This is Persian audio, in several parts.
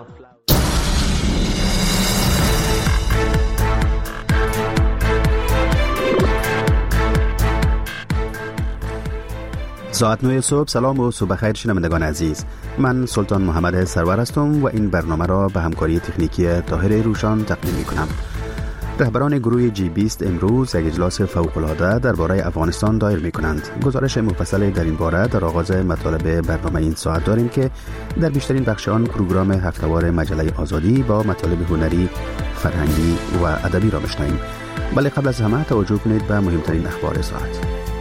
ساعت 9 صبح. سلام و صبح خیر شنوندگان عزیز. من سلطان محمد سرور هستم و این برنامه را به همکاری تکنیکی طاهر روشان تقدیم می کنم. رهبران گروه G20 امروز یک اجلاس فوق‌العاده درباره افغانستان دایر می کنند. گزارش مفصل در این باره در آغاز مطالب برنامه این ساعت داریم که در بیشترین بخش آن پروگرام هفته‌وار مجله آزادی با مطالب هنری، فرهنگی و ادبی را بشنویم. ولی قبل از همه توجه کنید به مهمترین اخبار ساعت.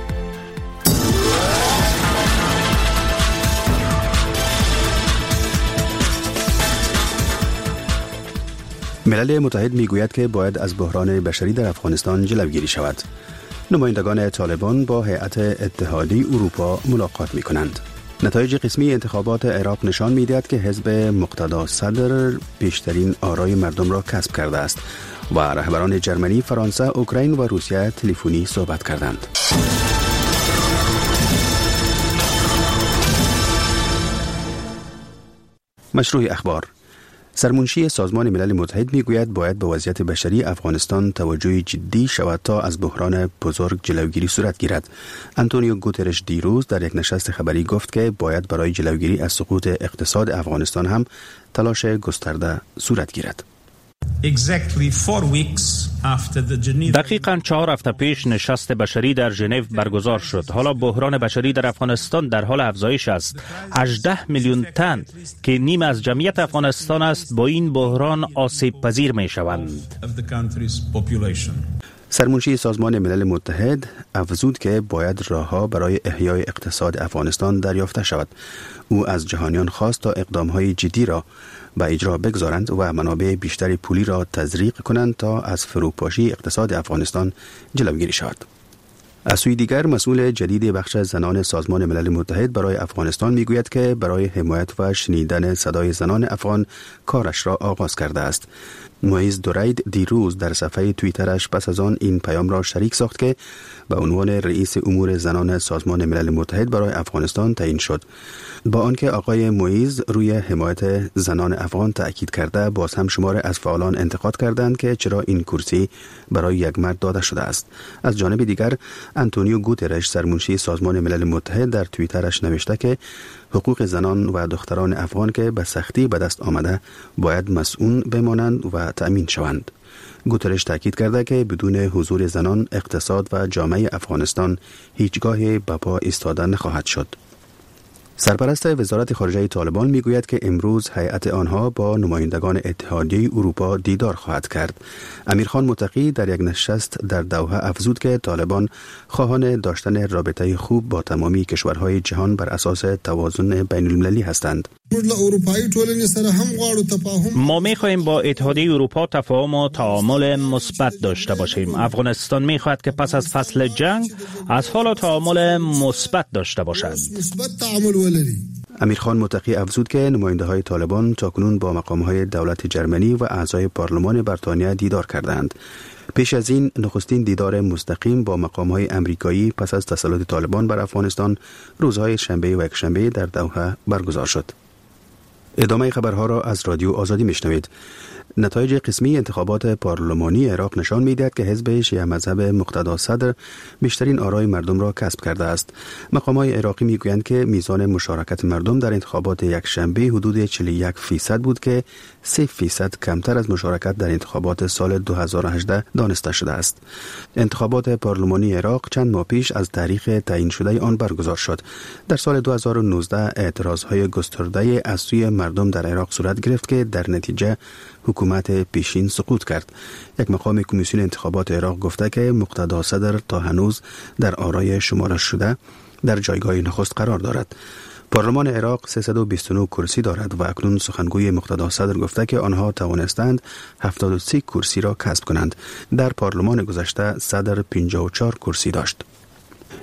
ملل متحد میگوید که باید از بحران بشری در افغانستان جلوگیری شود. نمایندگان طالبان با هیئت اتحادیه اروپا ملاقات می کنند. نتایج قسمی انتخابات عراق نشان می‌دهد که حزب مقتدا صدر بیشترین آرای مردم را کسب کرده است و رهبران جرمنی، فرانسه، اوکراین و روسیه تلفنی صحبت کردند. مشروع اخبار. سرمنشی سازمان ملل متحد میگوید باید به وضعیت بشری افغانستان توجه جدی شود تا از بحران بزرگ جلوگیری صورت گیرد. آنتونیو گوترش دیروز در یک نشست خبری گفت که باید برای جلوگیری از سقوط اقتصاد افغانستان هم تلاش گسترده صورت گیرد. دقیقاً 4 هفته پیش نشست بشری در ژنو برگزار شد. حالا بحران بشری در افغانستان در حال افزایش است. 18 میلیون تن که نیم از جمعیت افغانستان است با این بحران آسیب پذیر می شوند. سرمنشی سازمان ملل متحد افزود که باید راه‌ها برای احیای اقتصاد افغانستان دریافته شود. او از جهانیان خواست تا اقدام‌های جدی را به اجرا بگذارند و منابع بیشتری پولی را تزریق کنند تا از فروپاشی اقتصاد افغانستان جلوگیری شود. از سوی دیگر مسئول جدید بخش زنان سازمان ملل متحد برای افغانستان میگوید که برای حمایت و شنیدن صدای زنان افغان کارش را آغاز کرده است. موئیز دورید دیروز در صفحه توییترش پس از آن این پیام را شریک ساخت که به عنوان رئیس امور زنان سازمان ملل متحد برای افغانستان تعیین شد. با آنکه آقای موئیز روی حمایت زنان افغان تأکید کرده، باز هم شمار از فعالان انتقاد کردند که چرا این کرسی برای یک مرد داده شده است. از جانب دیگر آنتونیو گوترش سرمنشی سازمان ملل متحد در توییترش نوشته که حقوق زنان و دختران افغان که به سختی به دست آمده باید مسئول بمانند و تأمین شوند. گوترش تاکید کرده که بدون حضور زنان اقتصاد و جامعه افغانستان هیچگاه به پا ایستاده نخواهد شد. سرپرست وزارت خارجه طالبان میگوید که امروز هیئت آنها با نمایندگان اتحادیه اروپا دیدار خواهد کرد. امیرخان متقی در یک نشست در دوحه افزود که طالبان خواهان داشتن رابطه خوب با تمامی کشورهای جهان بر اساس توازن بین المللی هستند. ما می‌خواهیم با اتحادیه اروپا تفاهم و تعامل مثبت داشته باشیم. افغانستان می‌خواهد که پس از فصل جنگ از حالا تعامل مثبت داشته باشد. امیرخان متقی افزود که نماینده‌های طالبان تاکنون با مقام‌های دولت جرمنی و اعضای پارلمان بریتانیا دیدار کردند. پیش از این نخستین دیدار مستقیم با مقام‌های امریکایی پس از تسلط طالبان بر افغانستان روزهای شنبه و یکشنبه در دوحه برگزار شد. ادامه خبرها را از رادیو آزادی میشنوید. نتایج قسمی انتخابات پارلمانی عراق نشان می‌دهد که حزب شیعه مذهب مقتدا صدر بیشترین آرای مردم را کسب کرده است. مقامات عراقی میگویند که میزان مشارکت مردم در انتخابات یکشنبه حدود 41% بود که 3% کمتر از مشارکت در انتخابات سال 2018 دانسته شده است. انتخابات پارلمانی عراق چند ماه پیش از تاریخ تعیین شده آن برگزار شد. در سال 2019 اعتراضهای گسترده از سوی مردم در عراق صورت گرفت که در نتیجه حکومت پیشین سقوط کرد. یک مقام کمیسیون انتخابات عراق گفته که مقتدا صدر تا هنوز در آرای شمارش شده در جایگاه نخست قرار دارد. پارلمان عراق 329 کرسی دارد و اکنون سخنگوی مقتدا صدر گفته که آنها توانستند 73 کرسی را کسب کنند. در پارلمان گذشته صدر 54 کرسی داشت.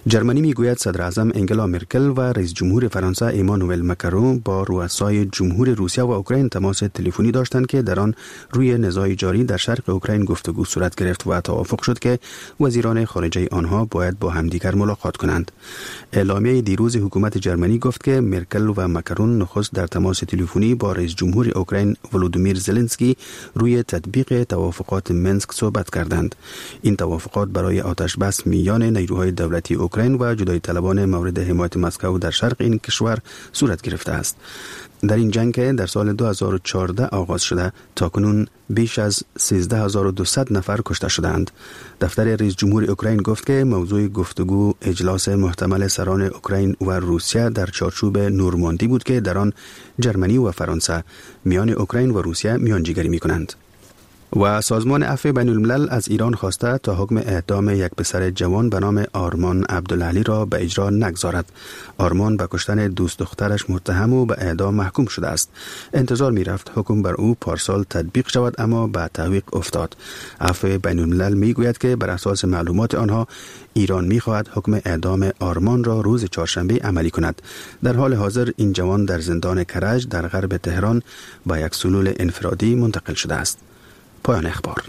جرمنی میگوید صدر اعظم انگلا مرکل و رئیس جمهور فرانسه ایمانوئل مکرون با رؤسای جمهور روسیه و اوکراین تماس تلفنی داشتند که در آن روی نزاع جاری در شرق اوکراین گفتگو صورت گرفت و توافق شد که وزیران خارجه آنها باید با همدیگر ملاقات کنند. اعلامیه دیروز حکومت جرمنی گفت که مرکل و مکرون نخست در تماس تلفنی با رئیس جمهور اوکراین ولودیمیر زلنسکی روی تطبیق توافقات منسک صحبت کردند. این توافقات برای آتش بس میان نیروهای دولتی اوکراین و جدای طلبان مورد حمایت مسکو در شرق این کشور صورت گرفته است. در این جنگ که در سال 2014 آغاز شده تاکنون بیش از 13200 نفر کشته شدند. دفتر رئیس جمهور اوکراین گفت که موضوع گفتگو اجلاس محتمل سران اوکراین و روسیه در چارچوب نورماندی بود که در آن جرمنی و فرانسه میان اوکراین و روسیه میانجیگری می‌کنند. و سازمان عفو بین الملل از ایران خواسته تا حکم اعدام یک پسر جوان به نام آرمان عبدالعلی را به اجرا نگذارد. آرمان به کشتن دوست دخترش متهم و به اعدام محکوم شده است. انتظار می رفت حکم بر او پارسال تطبیق شود اما به تعویق افتاد. عفو بین الملل می گوید که بر اساس معلومات آنها ایران می خواهد حکم اعدام آرمان را روز چهارشنبه عملی کند. در حال حاضر این جوان در زندان کرج در غرب تهران با یک سلول انفرادی منتقل شده است. پایان اخبار.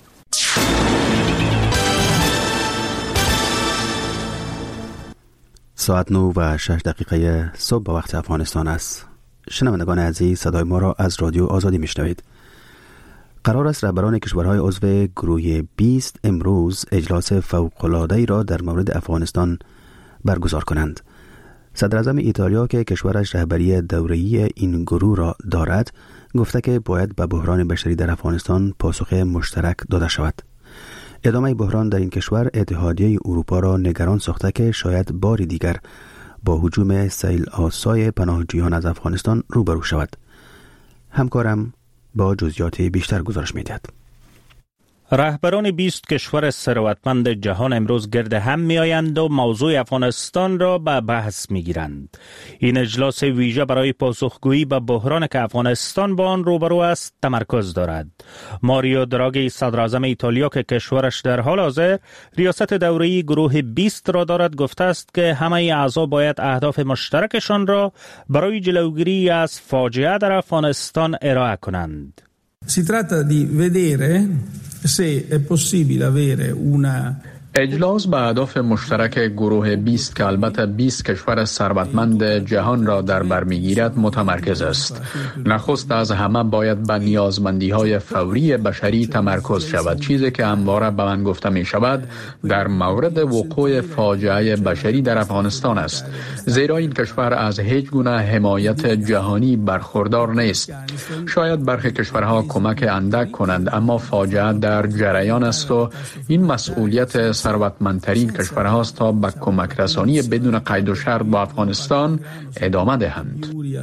ساعت 9:06 صبح به وقت افغانستان است. شنوندگان عزیز، صدای ما را از رادیو آزادی میشنوید. قرار است رهبران کشورهای عضو گروه 20 امروز اجلاس فوق‌العاده‌ای را در مورد افغانستان برگزار کنند. صدر اعظم ایتالیا که کشورش رهبری دوره‌ای این گروه را دارد گفته که باید به بحران بشری در افغانستان پاسخ مشترک داده شود. ادامه بحران در این کشور اتحادیه اروپا را نگران ساخته که شاید باری دیگر با هجوم سیل آسای پناهجویان از افغانستان روبرو شود. همکارم با جزئیات بیشتر گزارش می‌دهد. رهبران 20 کشور ثروتمند جهان امروز گرد هم می آیند و موضوع افغانستان را به بحث می گیرند. این اجلاس ویژه برای پاسخگویی به بحران که افغانستان با آن روبرو است تمرکز دارد. ماریو دراگی صدر اعظم ایتالیا که کشورش در حال حاضر ریاست دوره‌ای گروه 20 را دارد گفته است که همه اعضا باید اهداف مشترکشان را برای جلوگیری از فاجعه در افغانستان ارائه کنند. Si tratta di vedere se è possibile avere una اجلاس به اهداف مشترک گروه 20 که البته 20 کشور ثروتمند جهان را در بر میگیرد متمرکز است. نخست از همه باید به نیازمندی‌های فوری بشری تمرکز شود، چیزی که همواره به من گفته می شود در مورد وقوع فاجعه بشری در افغانستان است، زیرا این کشور از هیچ گونه حمایت جهانی برخوردار نیست. شاید برخی کشورها کمک اندک کنند اما فاجعه در جریان است و این مسئولیت ثروتمندترین کشورهاست تا به کمک رسانی بدون قید و شرط با افغانستان ادامه دهند.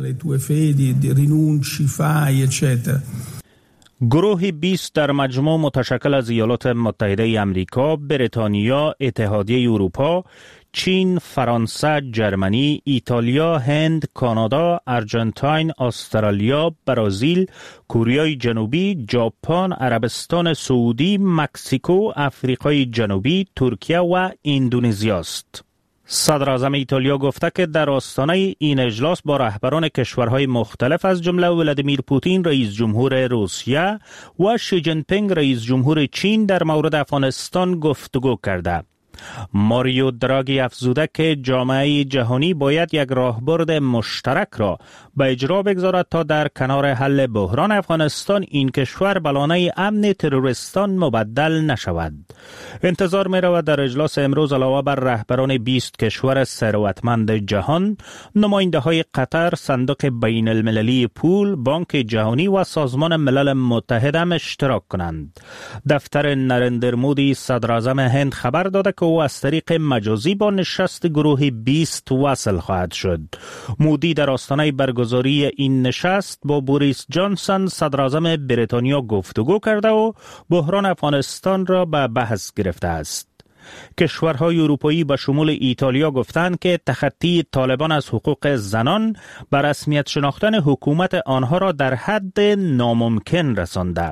گروه 20 در مجموع متشکل از ایالات متحده امریکا، بریتانیا، اتحادیه اروپا، چین، فرانسه، جرمنی، ایتالیا، هند، کانادا، ارژانتین، استرالیا، برزیل، کره جنوبی، ژاپن، عربستان سعودی، مکزیکو، آفریقای جنوبی، ترکیه و اندونزیا است. صدر اعظم ایتالیا گفته که در آستانه این اجلاس با رهبران کشورهای مختلف از جمله ولادیمیر پوتین رئیس جمهور روسیه و شی جین پینگ رئیس جمهور چین در مورد افغانستان گفتگو کرده. ماریو دراگی افزوده که جامعه جهانی باید یک راهبرد مشترک را به اجرا بگذارد تا در کنار حل بحران افغانستان این کشور به لانه امن تروریستان مبدل نشود. انتظار می رود در اجلاس امروز علاوه بر رهبران 20 کشور ثروتمند جهان، نماینده های قطر، صندوق بین المللی پول، بانک جهانی و سازمان ملل متحد هم اشتراک کنند. دفتر نریندر مودی صدر اعظم هند خبر داده که او از طریق مجازی با نشست گروه 20 وصل خواهد شد. مودی در آستانه برگزاری این نشست با بوریس جانسون صدر اعظم بریتانیا گفتگو کرده و بحران افغانستان را به بحث گرفته است. کشورهای اروپایی به شمول ایتالیا گفتند که تخطی طالبان از حقوق زنان به رسمیت شناختن حکومت آنها را در حد ناممکن رسانده.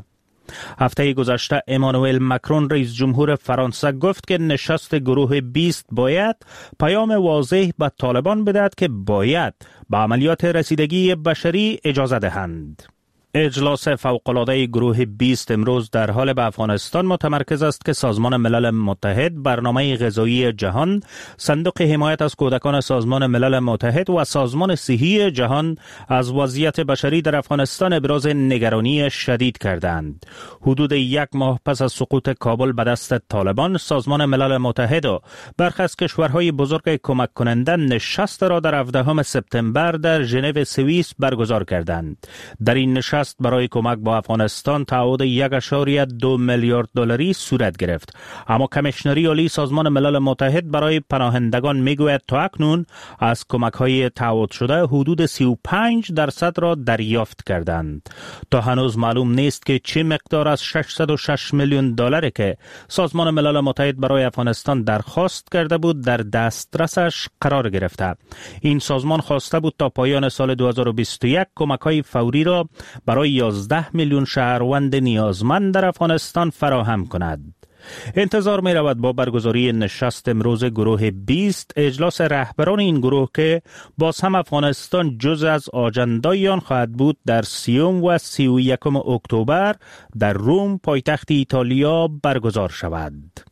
هفته گذشته امانوئل مکرون رئیس جمهور فرانسه گفت که نشست گروه 20 باید پیام واضح به طالبان بدهد که باید به عملیات رسیدگی بشری اجازه دهند. اجلاس فوق‌العاده گروه 20 امروز در حال به افغانستان متمرکز است که سازمان ملل متحد، برنامه غذایی جهان، صندوق حمایت از کودکان سازمان ملل متحد و سازمان صحی جهان از وضعیت بشری در افغانستان ابراز نگرانی شدید کردند. حدود یک ماه پس از سقوط کابل به دست طالبان، سازمان ملل متحد و برخی از کشورهای بزرگ کمک کننده نشست را در 17 سپتامبر در ژنو سوئیس برگزار کردند. در این نشست برای کمک با افغانستان تعهد 1.2 میلیارد دلاری صورت گرفت. اما کمیشنری عالی سازمان ملل متحد برای پناهندگان میگوید تا اکنون از کمک‌های تعهد شده حدود 35% را دریافت کردند. تا هنوز معلوم نیست که چه مقدار از 606 میلیون دلاری که سازمان ملل متحد برای افغانستان درخواست کرده بود در دسترسش قرار گرفته. این سازمان خواسته بود تا پایان سال 2021 کمک‌های فوری را برای 11 میلیون شهروند نیازمند در افغانستان فراهم کند. انتظار می رود با برگزاری نشست امروز گروه 20 اجلاس رهبران این گروه که باز هم افغانستان جز از آجندای آن خواهد بود در 30 و 31 اکتبر در روم پایتخت ایتالیا برگزار شود.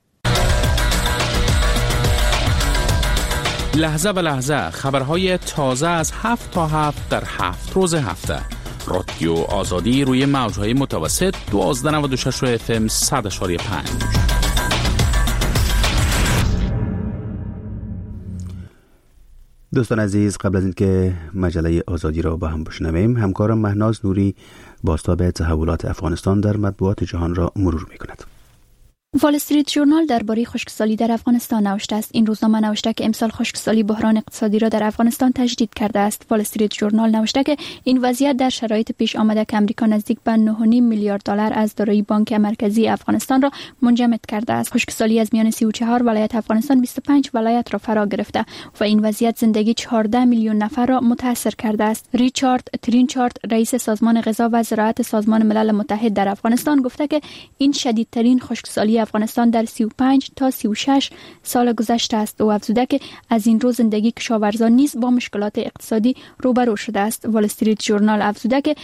لحظه به لحظه خبرهای تازه از 7 تا 7 در 7 روز هفته. رادیو آزادی روی موجهای متوسط 1296 FM 100.5. دوستان عزیز، قبل از اینکه مجله آزادی را با هم بشنویم، همکارم مهناز نوری بازتاب تحولات افغانستان در مطبوعات جهان را مرور می‌کند. وال استریت ژورنال درباره خشکسالی در افغانستان نوشته است. این روزنامه نوشته که امسال خشکسالی بحران اقتصادی را در افغانستان تجدید کرده است. وال استریت ژورنال نوشته که این وضعیت در شرایط پیش آمده که امریکا نزدیک به 9.5 میلیارد دلار از دارایی بانک مرکزی افغانستان را منجمد کرده است. خشکسالی از میان 34 ولایت افغانستان 25 ولایت را فرا گرفته و این وضعیت زندگی 14 میلیون نفر را متاثر کرده است. ریچارد ترینچارد، رئیس سازمان غذا و زراعت سازمان ملل متحد در افغانستان، گفته که این شدیدترین خشکسالی افغانستان در 35 تا 36 سال گذشته است و افزوده که از این رو زندگی کشاورزان نیز با مشکلات اقتصادی روبرو شده است. وال استریت ژورنال افزوده که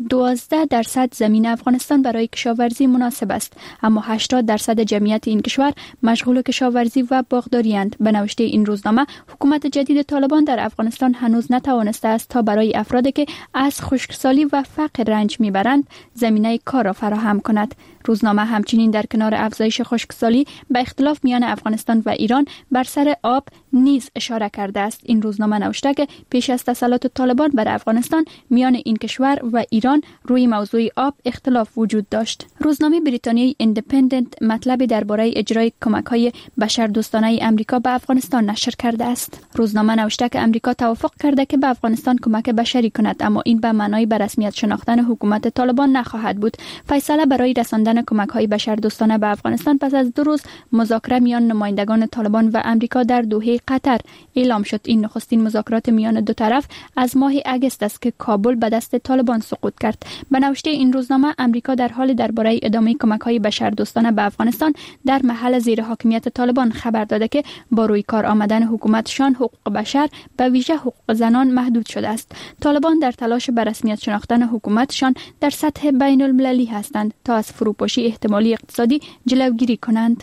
12% زمین افغانستان برای کشاورزی مناسب است، اما 80% جمعیت این کشور مشغول کشاورزی و باغداری اند. به نوشته این روزنامه، حکومت جدید طالبان در افغانستان هنوز نتوانسته است تا برای افرادی که از خشکسالی و فقر رنج میبرند زمینه کار را فراهم کند. روزنامه همچنین در کنار افزایش خشکسالی به اختلاف میان افغانستان و ایران بر سر آب نیز اشاره کرده است. این روزنامه نوشته که پیش از تسلط طالبان بر افغانستان میان این کشور و ایران روی موضوع آب اختلاف وجود داشت. روزنامه بریتانیایی ایندیپندنت مطلبی درباره اجرای کمک‌های بشردوستانه آمریکا به افغانستان نشر کرده است. روزنامه نوشته که آمریکا توافق کرده که به افغانستان کمک بشری کند، اما این به معنای به رسمیت شناختن حکومت طالبان نخواهد بود. فیصله برای رساندن کمک‌های بشردوستانه به افغانستان پس از 2 روز مذاکره میان نمایندگان طالبان و آمریکا در دوحه قطر اعلام شد. این نخستین مذاکرات میان دو طرف از ماه اگست است که کابل به دست طالبان سقوط کرد. به نوشته این روزنامه، آمریکا در حال درباره ادامه کمک‌های بشردوستانه به افغانستان در محل زیر حاکمیت طالبان خبر داده که با روی کار آمدن حکومتشان حقوق بشر به ویژه حقوق زنان محدود شده است. طالبان در تلاش به رسمیت شناختن حکومتشان در سطح بین المللی هستند تا از فروپاشی احتمالی اقتصادی جلوگیری کنند.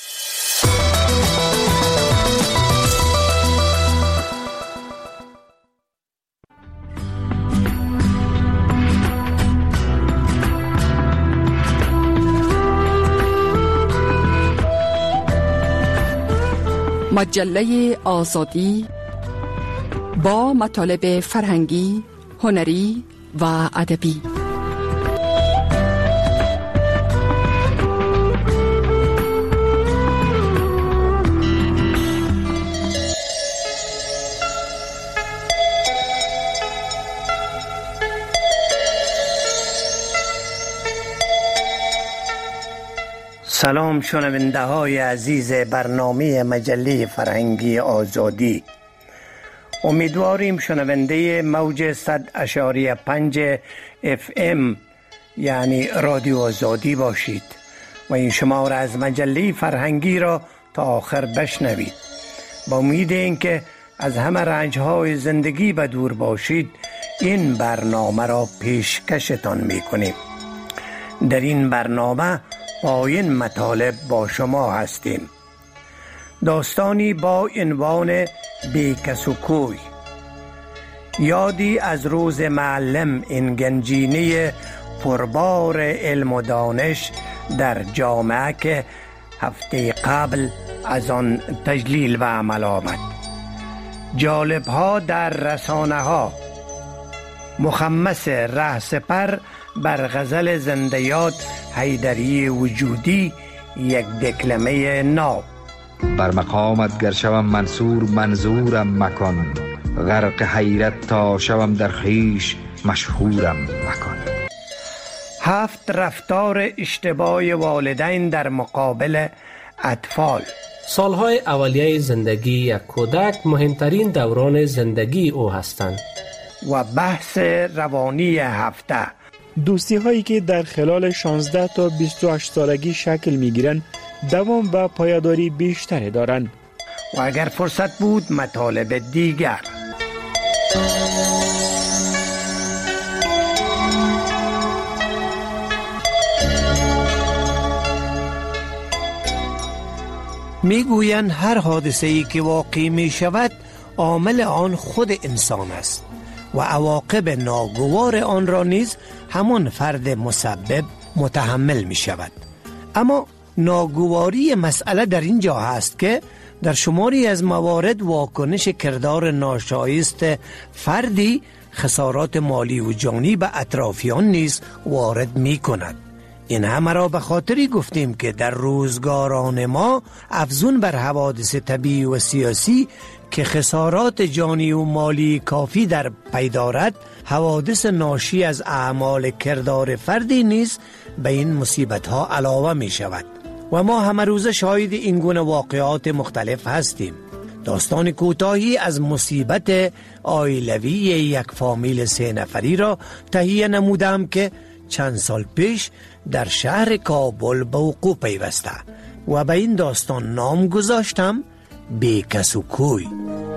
مجله آزادی با مطالب فرهنگی، هنری و ادبی. سلام شنونده های عزیز برنامه مجله فرهنگی آزادی. امیدواریم شنونده موج 100.5 FM یعنی رادیو آزادی باشید و این شماره از مجله فرهنگی را تا آخر بشنوید. با امید اینکه از همه رنج‌های زندگی به دور باشید، این برنامه را پیشکشتان می‌کنیم. در این برنامه با این مطالب با شما هستیم. داستانی با عنوان بیکس و کوی، یادی از روز معلم، این گنجینه پربار علم و دانش در جامعه که هفته قبل از آن تجلیل و عمل آمد. جالب‌ها در رسانه ها، مخمس رهسپر بر غزل زنده یاد حیدری وجودی، یک دکلمه ناب. بر مقامت گر شوم منصور منظورم مکن، غرق حیرت تا شوم در خویش مشهورم مکن. 7 رفتار اشتباه والدین در مقابل اطفال. سالهای اولیه زندگی یک کودک مهمترین دوران زندگی او هستند. و بحث روانی هفته، دوستی هایی که در خلال 16 تا 28 سالگی شکل می گیرند دوام و پایداری بیشتری دارند. و اگر فرصت بود مطالب دیگر. میگویند هر حادثه‌ای که واقع می شود عامل آن خود انسان است و عواقب ناگوار آن را نیز همون فرد مسبب متحمل می شود. اما ناگواری مسئله در این جا هست که در شماری از موارد واکنش کردار ناشایست فردی خسارات مالی و جانی به اطرافیان نیز وارد می کند. این همه را به خاطری گفتیم که در روزگاران ما افزون بر حوادث طبیعی و سیاسی که خسارات جانی و مالی کافی در پی دارد، حوادث ناشی از اعمال کردار فردی نیز به این مصیبت ها علاوه می شود و ما همه روز شاهد این گونه واقعات مختلف هستیم. داستان کوتاهی از مصیبت عائلوی یک فامیل 3 نفری را تهیه نمودم که چند سال پیش در شهر کابل به وقوع پیوسته و به این داستان نام گذاشتم بیکس و کوی.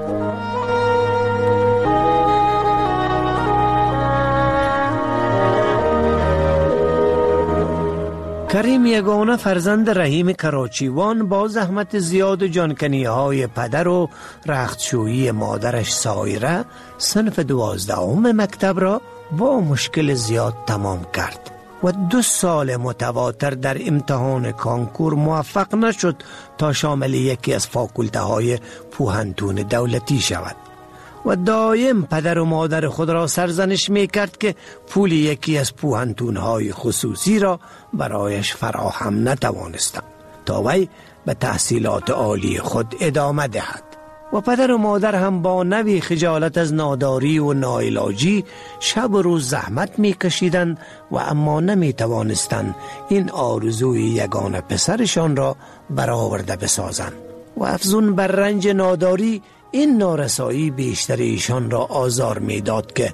کریم یگانه فرزند رحیم کراچیوان با زحمت زیاد و جانکنی های پدر و رختشویی مادرش سایره صنف 12 مکتب را با مشکل زیاد تمام کرد و 2 سال متواتر در امتحان کانکور موفق نشد تا شامل یکی از فاکولته های پوهنتون دولتی شود و دایم پدر و مادر خود را سرزنش می کرد که پول یکی از پوهنتون های خصوصی را برایش فراهم نتوانستند تا وی به تحصیلات عالی خود ادامه دهد. و پدر و مادر هم با نوی خجالت از ناداری و ناعلاجی شب و روز زحمت می کشیدند و اما نمی توانستند این آرزوی یگانه پسرشان را برآورده بسازند و افزون بر رنج ناداری این نارسایی بیشتر ایشان را آزار می داد که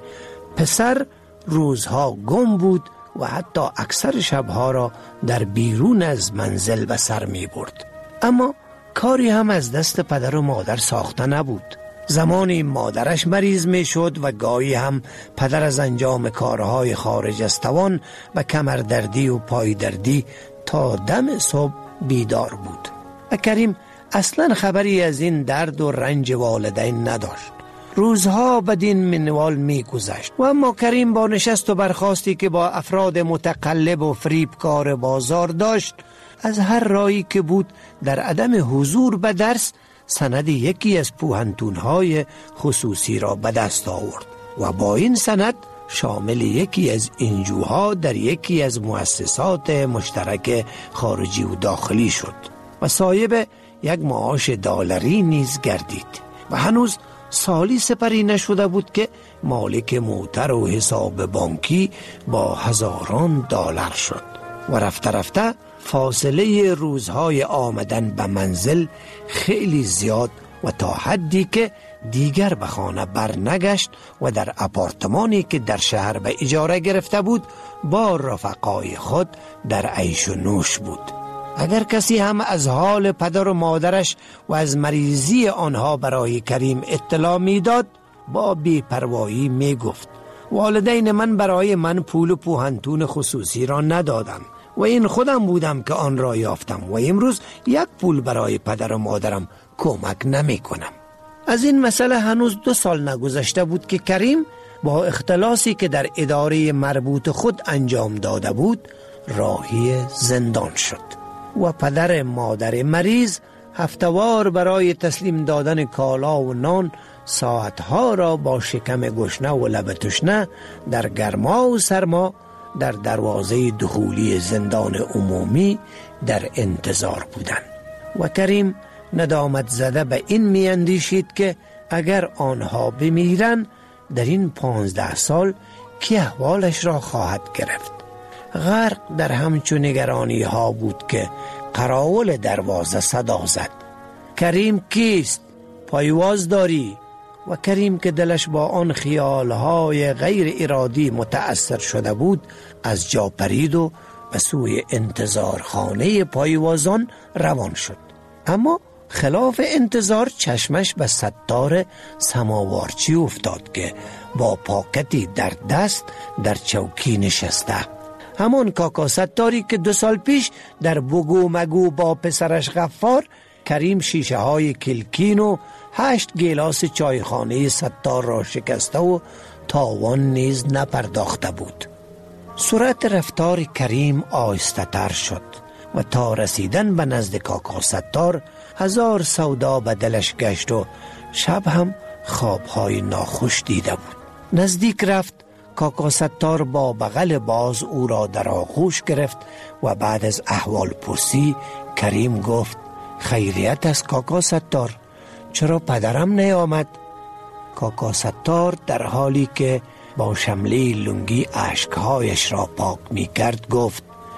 پسر روزها گم بود و حتی اکثر شبها را در بیرون از منزل به سر می برد. اما کاری هم از دست پدر و مادر ساخته نبود. زمانی مادرش مریض می شد و گاهی هم پدر از انجام کارهای خارج از توان و کمردردی و پای دردی تا دم صبح بیدار بود و کریم اصلا خبری از این درد و رنج والدین نداشت. روزها بدین منوال می گذشت و اما کریم با نشست و برخاستی که با افراد متقلب و فریبکار بازار داشت، از هر راهی که بود در عدم حضور به درس سند یکی از پوهنتون‌های خصوصی را به دست آورد و با این سند شامل یکی از انجوها در یکی از مؤسسات مشترک خارجی و داخلی شد و صاحب یک معاش دلاری نیز گردید و هنوز سالی سپری نشده بود که مالک موتر و حساب بانکی با هزاران دلار شد و رفته رفته فاصله روزهای آمدن به منزل خیلی زیاد و تا حدی که دیگر به خانه برنگشت و در آپارتمانی که در شهر به اجاره گرفته بود با رفقای خود در عیش و نوش بود. اگر کسی هم از حال پدر و مادرش و از مریضی آنها برای کریم اطلاع میداد، با بی‌پروایی میگفت والدین من برای من پول پوهنتون خصوصی را ندادم و این خودم بودم که آن را یافتم و امروز یک پول برای پدر و مادرم کمک نمی کنم. از این مسئله هنوز 2 سال نگذشته بود که کریم با اختلاسی که در اداره مربوط خود انجام داده بود راهی زندان شد و پدر مادر مریض هفته‌وار برای تسلیم دادن کالا و نان ساعتها را با شکم گشنه و لب تشنه در گرما و سرما در دروازه دخولی زندان عمومی در انتظار بودند و کریم ندامت زده به این می اندیشید که اگر آنها بمیرن در این 15 سال کی احوالش را خواهد گرفت. غرق در همچون نگرانی ها بود که قراول دروازه صدا زد: کریم کیست؟ پایواز داری؟ و کریم که دلش با آن خیالهای غیر ارادی متأثر شده بود از جا پرید و به سوی انتظارخانه پایوازان روان شد. اما خلاف انتظار چشمش به ستار سماوارچی افتاد که با پاکتی در دست در چوکی نشسته، همان کاکا ستاری که 2 سال پیش در بگو مگو با پسرش غفار کریم شیشه های کلکین و 8 گیلاس چایخانه ستار را شکسته و تاوان نیز نپرداخته بود. سرعت رفتار کریم آهسته تر شد و تا رسیدن به نزد کاکا ستار 1000 سودا به دلش گشت و شب هم خوابهای ناخوش دیده بود. نزدیک رفت. کاکا ستار با بغل باز او را در آغوش گرفت و بعد از احوال پرسی کریم گفت: خیریت است کاکا ستار، چرا پدرم نیامد؟ کاکا ستار در حالی که با شمله لنگی اشکهایش را پاک می کرد گفت: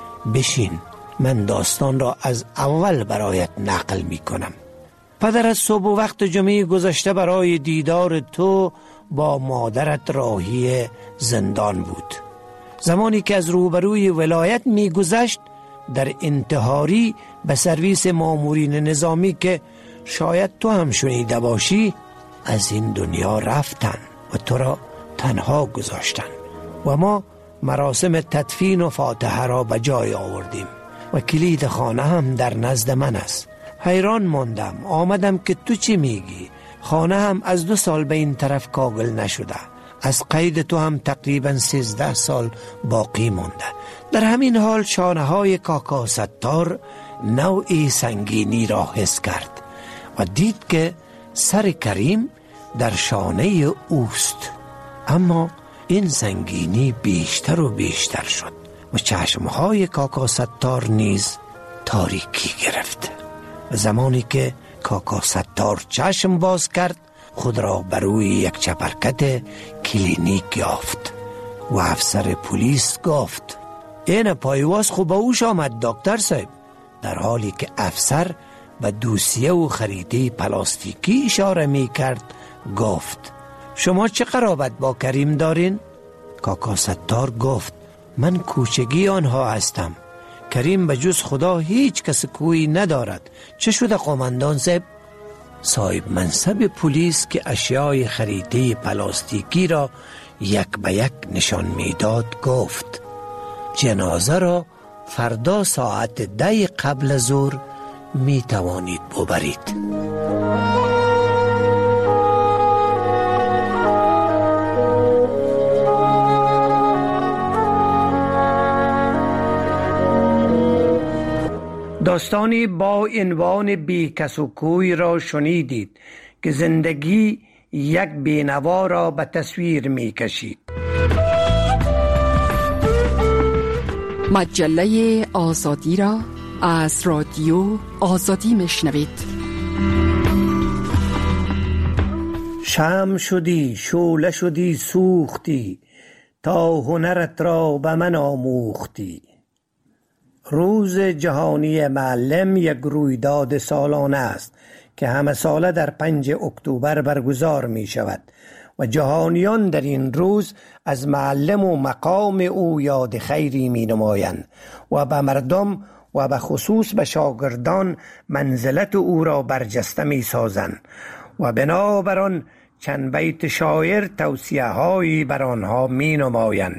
بشین، من داستان را از اول برایت نقل می کنم. پدر از صبح و وقت جمعه گذشته برای دیدار تو با مادرت راهی زندان بود. زمانی که از روبروی ولایت می گذشت در انتحاری به سرویس مامورین نظامی که شاید تو هم شنیده باشی از این دنیا رفتن و تو را تنها گذاشتن و ما مراسم تدفین و فاتحه را به جای آوردیم و کلید خانه هم در نزد من است. حیران ماندم، آمدم که تو چی میگی؟ خانه هم از 2 سال به این طرف کاغل نشده، از قید تو هم تقریبا 13 سال باقی مانده. در همین حال شانه های کاکا ستار نوعی سنگینی را حس کرد و دید که سر کریم در شانه اوست. اما این سنگینی بیشتر و بیشتر شد و چشمهای کاکا ستار نیز تاریکی گرفت. و زمانی که کاکا ستار چشم باز کرد خود را بر روی یک چپرکت کلینیک یافت و افسر پلیس گفت: این پایواز خوب اوش آمد دکتر صاحب. در حالی که افسر به دوسیه و خریده پلاستیکی اشاره می کرد گفت: شما چه قرابت با کریم دارین؟ کاکا ستار گفت: من کوچگی آنها هستم. کریم به جز خدا هیچ کس کویی ندارد. چه شده قومندان صاحب؟ صاحب منصب پلیس که اشیای خریده پلاستیکی را یک به یک نشان میداد گفت: جنازه را فردا ساعت 10 قبل از ظهر می توانید ببرید. داستانی با عنوان بی کس و کوی را شنیدید که زندگی یک بینوا را به تصویر می کشید. مجله آزادی را از رادیو آزادی میشنوید. شمع شدی، شعله شدی، سوختی تا هنرت را به من آموختی. روز جهانی معلم یک رویداد سالانه است که همه ساله در 5 اکتبر برگزار می شود و جهانیان در این روز از معلم و مقام او یاد خیری می نمایند و به مردم و به خصوص به شاگردان منزلت او را برجسته می سازند و بنابراین چند بیت شاعر توصیه هایی بر آنها می نمایند.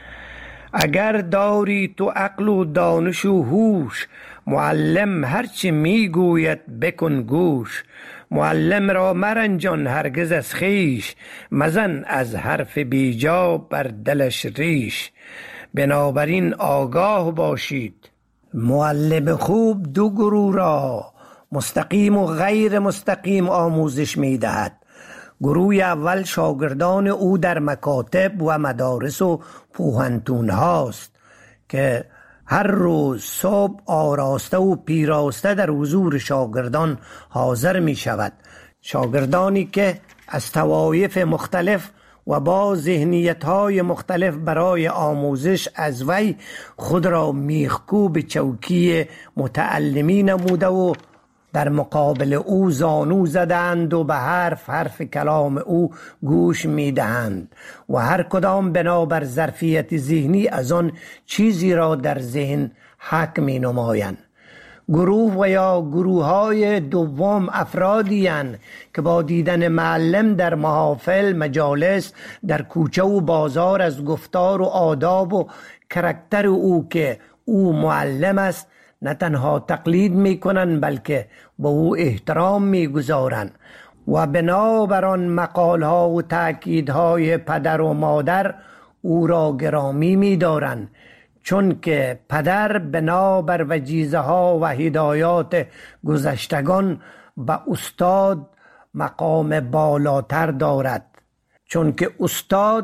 اگر داری تو عقل و دانش و هوش، معلم هرچی می گوید بکن گوش. معلم را مرنجان هرگز از خویش، مزن از حرف بیجا بر دلش ریش. بنابراین آگاه باشید، معلم خوب 2 گروه را مستقیم و غیر مستقیم آموزش می دهد. گروه اول شاگردان او در مکاتب و مدارس و پوهنتون هاست که هر روز صبح آراسته و پیراسته در حضور شاگردان حاضر می شود. شاگردانی که از طوایف مختلف و با ذهنیت‌های مختلف برای آموزش از وی خود را میخکوب چوکی متعلمی نموده و در مقابل او زانو زدند و به حرف کلام او گوش میدهند و هر کدام بنابر ظرفیت ذهنی از آن چیزی را در ذهن حک می نمایند. گروه و یا گروه های دوم افرادی هستند که با دیدن معلم در محافل، مجالس، در کوچه و بازار از گفتار و آداب و کرکتر او که او معلم است نه تنها تقلید می کنند بلکه به او احترام می گذارند و بنابراین مقالها و تأکیدهای پدر و مادر او را گرامی می دارند، چون که پدر بنابر وجیزه ها و هدایات گذشتگان به استاد مقام بالاتر دارد. چون که استاد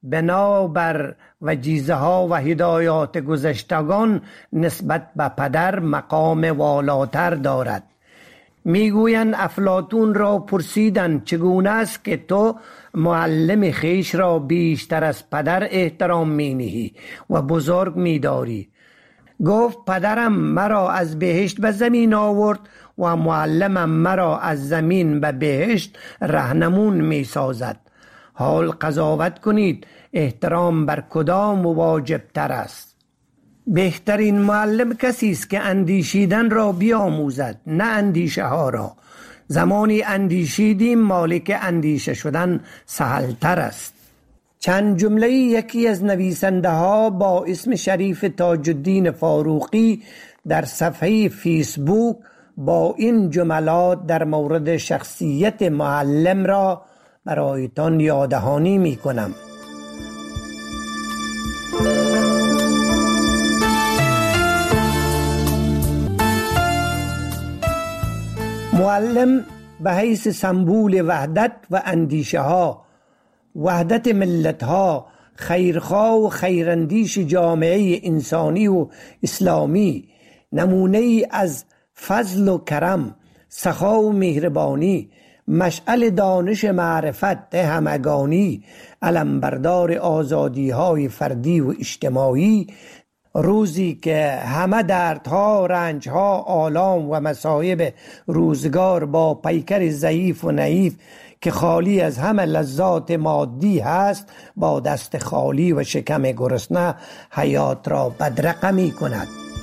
بنابر وجیزه ها و هدایات گذشتگان نسبت به پدر مقام والاتر دارد. میگویند افلاطون را پرسیدند چگونه است که تو معلم خیش را بیشتر از پدر احترام مینهی و بزرگ میداری؟ گفت پدرم مرا از بهشت به زمین آورد و معلمم مرا از زمین به بهشت رهنمون میسازد. حال قضاوت کنید احترام بر کدام واجب تر است؟ بهترین معلم کسی است که اندیشیدن را بیاموزد، نه اندیشه ها را. زمانی اندیشیدیم مالک اندیشه شدن سهل تر است. چند جمله یکی از نویسنده ها با اسم شریف تاج الدین فاروقی در صفحه فیسبوک با این جملات در مورد شخصیت معلم را برایتان یاددهانی می کنم. معلم به حیث سمبول وحدت و اندیشه ها، وحدت ملت ها، خیرخواه و خیراندیش جامعه انسانی و اسلامی، نمونه از فضل و کرم، سخا و مهربانی، مشعل دانش معرفت همگانی، علمبردار آزادی های فردی و اجتماعی، روزی که همه دردها، رنجها، آلام و مصائب روزگار با پیکر ضعیف و نحیف که خالی از همه لذات مادی هست با دست خالی و شکم گرسنه حیات را بدرقه می کند.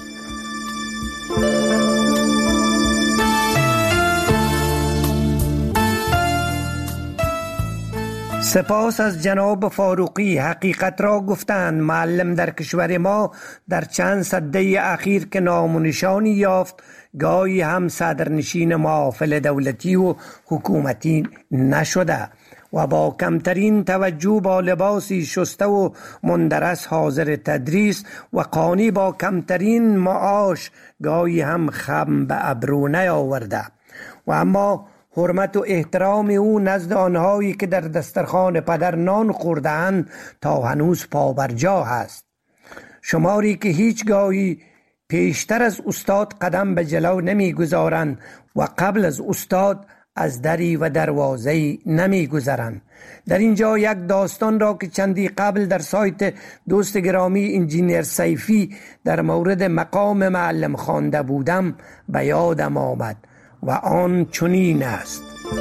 سپاس از جناب فاروقی. حقیقت را گفتند. معلم در کشور ما در چند سده اخیر که نام و نشانی یافت، گاهی هم صدرنشین محافل دولتی و حکومتی نشده و با کمترین توجه با لباسی شسته و مندرس حاضر تدریس و قانی با کمترین معاش گاهی هم خم به ابرو نیاورده و اما حرمت و احترام او نزد آنهایی که در دسترخوان پدر نان خورده‌اند تا هنوز پابرجا است. شماری که هیچگاهی پیشتر از استاد قدم به جلو نمیگذارند و قبل از استاد از دری و دروازه‌ای نمیگذرند. در اینجا یک داستان را که چندی قبل در سایت دوست گرامی انجینیر سیفی در مورد مقام معلم خوانده بودم به یادم آمد و آن چنین است: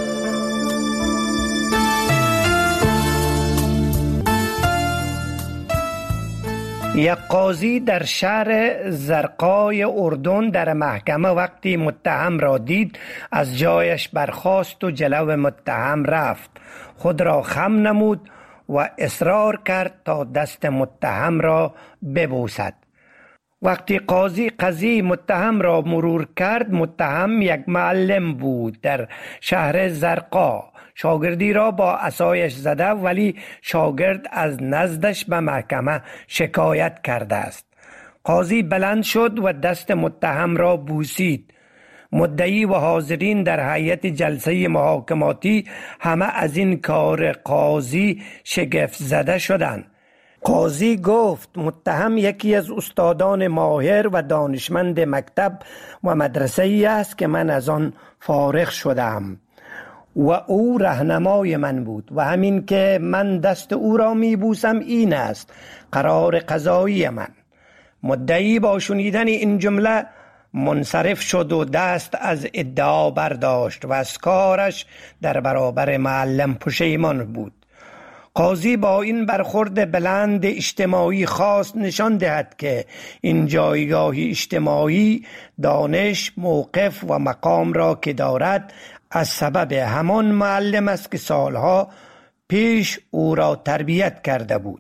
یک قاضی در شهر زرقای اردن در محکمه وقتی متهم را دید از جایش برخاست و جلو متهم رفت. خود را خم نمود و اصرار کرد تا دست متهم را ببوسد. وقتی قاضی قضیه متهم را مرور کرد، متهم یک معلم بود در شهر زرقا. شاگردی را با عصایش زده ولی شاگرد از نزدش به محکمه شکایت کرده است. قاضی بلند شد و دست متهم را بوسید. مدعی و حاضرین در هیئت جلسه محاکماتی همه از این کار قاضی شگفت زده شدند. قاضی گفت متهم یکی از استادان ماهر و دانشمند مکتب و مدرسه ای است که من از آن فارغ شدم و او راهنمای من بود و همین که من دست او را می بوسم این است قرار قضایی من. مدعی با شنیدن این جمله منصرف شد و دست از ادعا برداشت و از کارش در برابر معلم پشیمان بود. قاضی با این برخورد بلند اجتماعی خواست نشان دهد که این جایگاه اجتماعی دانش، موقف و مقام را که دارد از سبب همان معلم است که سالها پیش او را تربیت کرده بود.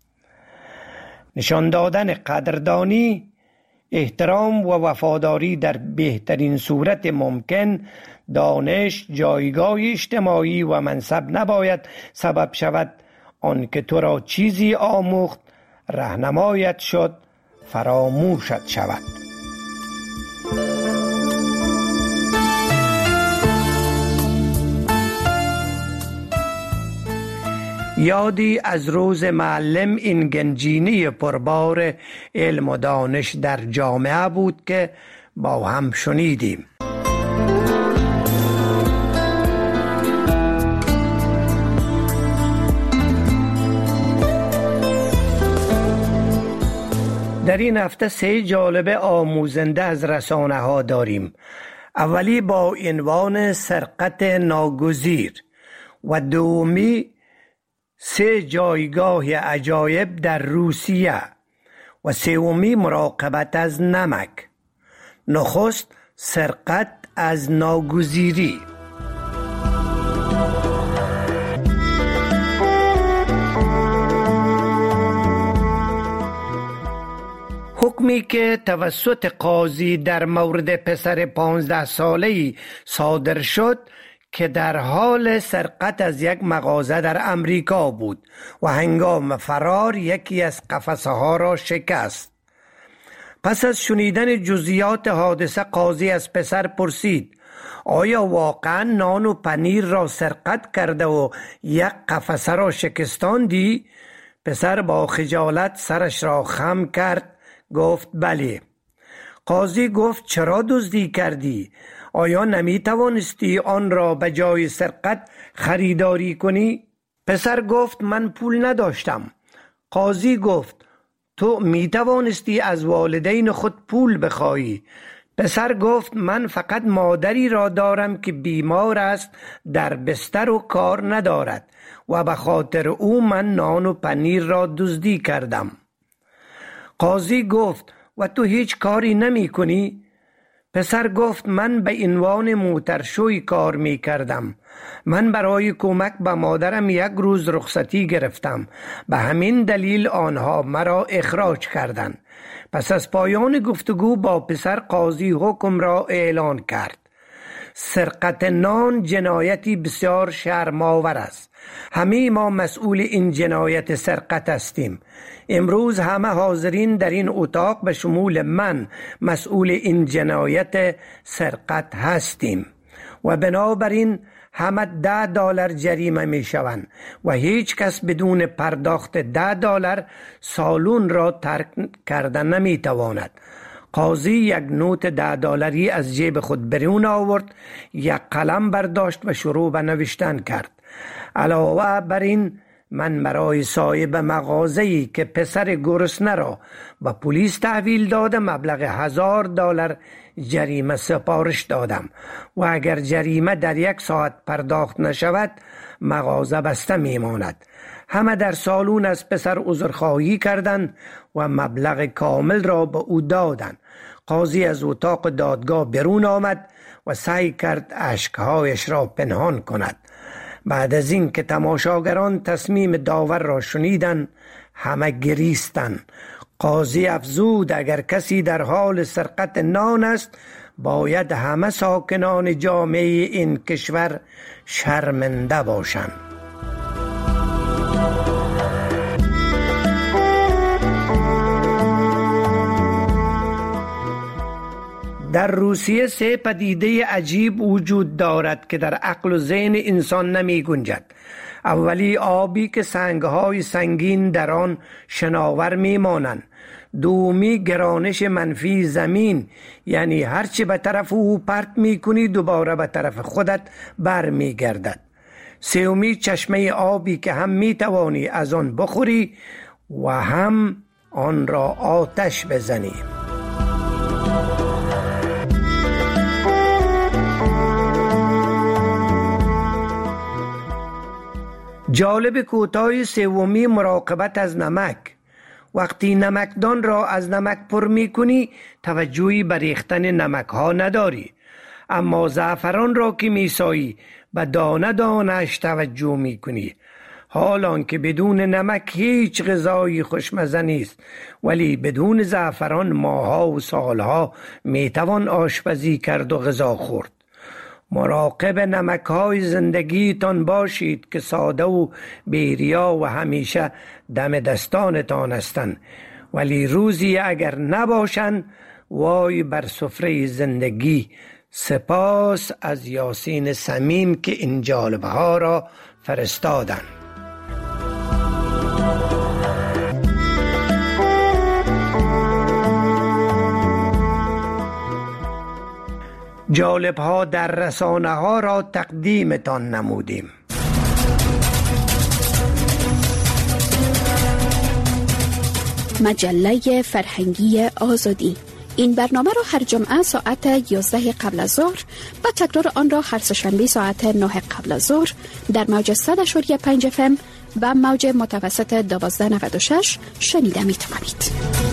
نشان دادن قدردانی، احترام و وفاداری در بهترین صورت ممکن. دانش، جایگاه اجتماعی و منصب نباید سبب شود آنکه تو را چیزی آموخت، راهنمایت شد، فراموشت شود. یادی از روز معلم این گنجینه پربار علم و دانش در جامعه بود که با هم شنیدیم. در این هفته 3 جالبه آموزنده از رسانه ها داریم. اولی با عنوان سرقت ناگزیر و دومی 3 جایگاه عجایب در روسیه و سومی مراقبت از نمک. نخست سرقت از ناگزیری. حکمی که توسط قاضی در مورد پسر 15 ساله‌ای صادر شد که در حال سرقت از یک مغازه در امریکا بود و هنگام فرار یکی از قفسه ها را شکست. پس از شنیدن جزئیات حادثه قاضی از پسر پرسید آیا واقعا نان و پنیر را سرقت کرده و یک قفسه را شکستاندی؟ پسر با خجالت سرش را خم کرد، گفت بله. قاضی گفت چرا دزدی کردی؟ آیا نمی توانستی آن را به جای سرقت خریداری کنی؟ پسر گفت من پول نداشتم. قاضی گفت تو می توانستی از والدین خود پول بخواهی. پسر گفت من فقط مادری را دارم که بیمار است، در بستر و کار ندارد و به خاطر او من نان و پنیر را دزدی کردم. قاضی گفت و تو هیچ کاری نمی کنی؟ پسر گفت من به عنوان موترشوی کار می کردم. من برای کمک به مادرم 1 روز رخصتی گرفتم. به همین دلیل آنها مرا اخراج کردند. پس از پایان گفتگو با پسر قاضی حکم را اعلان کرد. سرقت نان جنایتی بسیار شرم‌آور است. همه ما مسئول این جنایت سرقت هستیم. امروز همه حاضرین در این اتاق به شمول من مسئول این جنایت سرقت هستیم و بنابراین همه $10 جریمه می شوند و هیچ کس بدون پرداخت $10 سالن را ترک کردن نمی تواند. قاضی 1 نوت $10 از جیب خود برون آورد، 1 قلم برداشت و شروع به نوشتن کرد. علاوه بر این من برای صاحب مغازه‌ای که پسر گرسنه را به پلیس تحویل داده مبلغ $1000 جریمه سفارش دادم و اگر جریمه در 1 ساعت پرداخت نشود مغازه بسته میماند. همه در سالون از پسر عذرخواهی کردند و مبلغ کامل را به او دادند. قاضی از اتاق دادگاه بیرون آمد و سعی کرد اشکهایش را پنهان کند. بعد از این که تماشاگران تصمیم داور را شنیدند همه گریستند. قاضی افزود اگر کسی در حال سرقت نان است باید همه ساکنان جامعه این کشور شرمنده باشند. در روسیه 3 پدیده عجیب وجود دارد که در عقل و ذهن انسان نمی گنجد. اولی آبی که سنگهای سنگین در آن شناور می مانند. دومی گرانش منفی زمین، یعنی هرچی به طرف او پرت می کنی دوباره به طرف خودت بر می گردد. سومی چشمه آبی که هم می توانی از آن بخوری و هم آن را آتش بزنی. جالب کوتاه سومی مراقبت از نمک. وقتی نمکدان را از نمک پر می کنی توجهی به ریختن نمک ها نداری، اما زعفران را که می سایی به دانه دانه‌اش توجه می کنی. حالان که بدون نمک هیچ غذایی خوشمزه نیست، ولی بدون زعفران ماها و سالها می توان آشپزی کرد و غذا خورد. مراقب نمک‌های زندگیتان باشید که ساده و بیریا و همیشه دم دستانتان هستند، ولی روزی اگر نباشند وای بر سفره زندگی. سپاس از یاسین صمیم که این جالبه ها را فرستادند. جالب ها در رسانه ها را تقدیمتان نمودیم. مجله فرهنگی آزادی. این برنامه را هر جمعه ساعت 11 قبل از ظهر و تکرار آن را هر سه‌شنبه ساعت 9 قبل از ظهر در موج 100.5 FM و موج متوسط 1296 شنیده می توانید.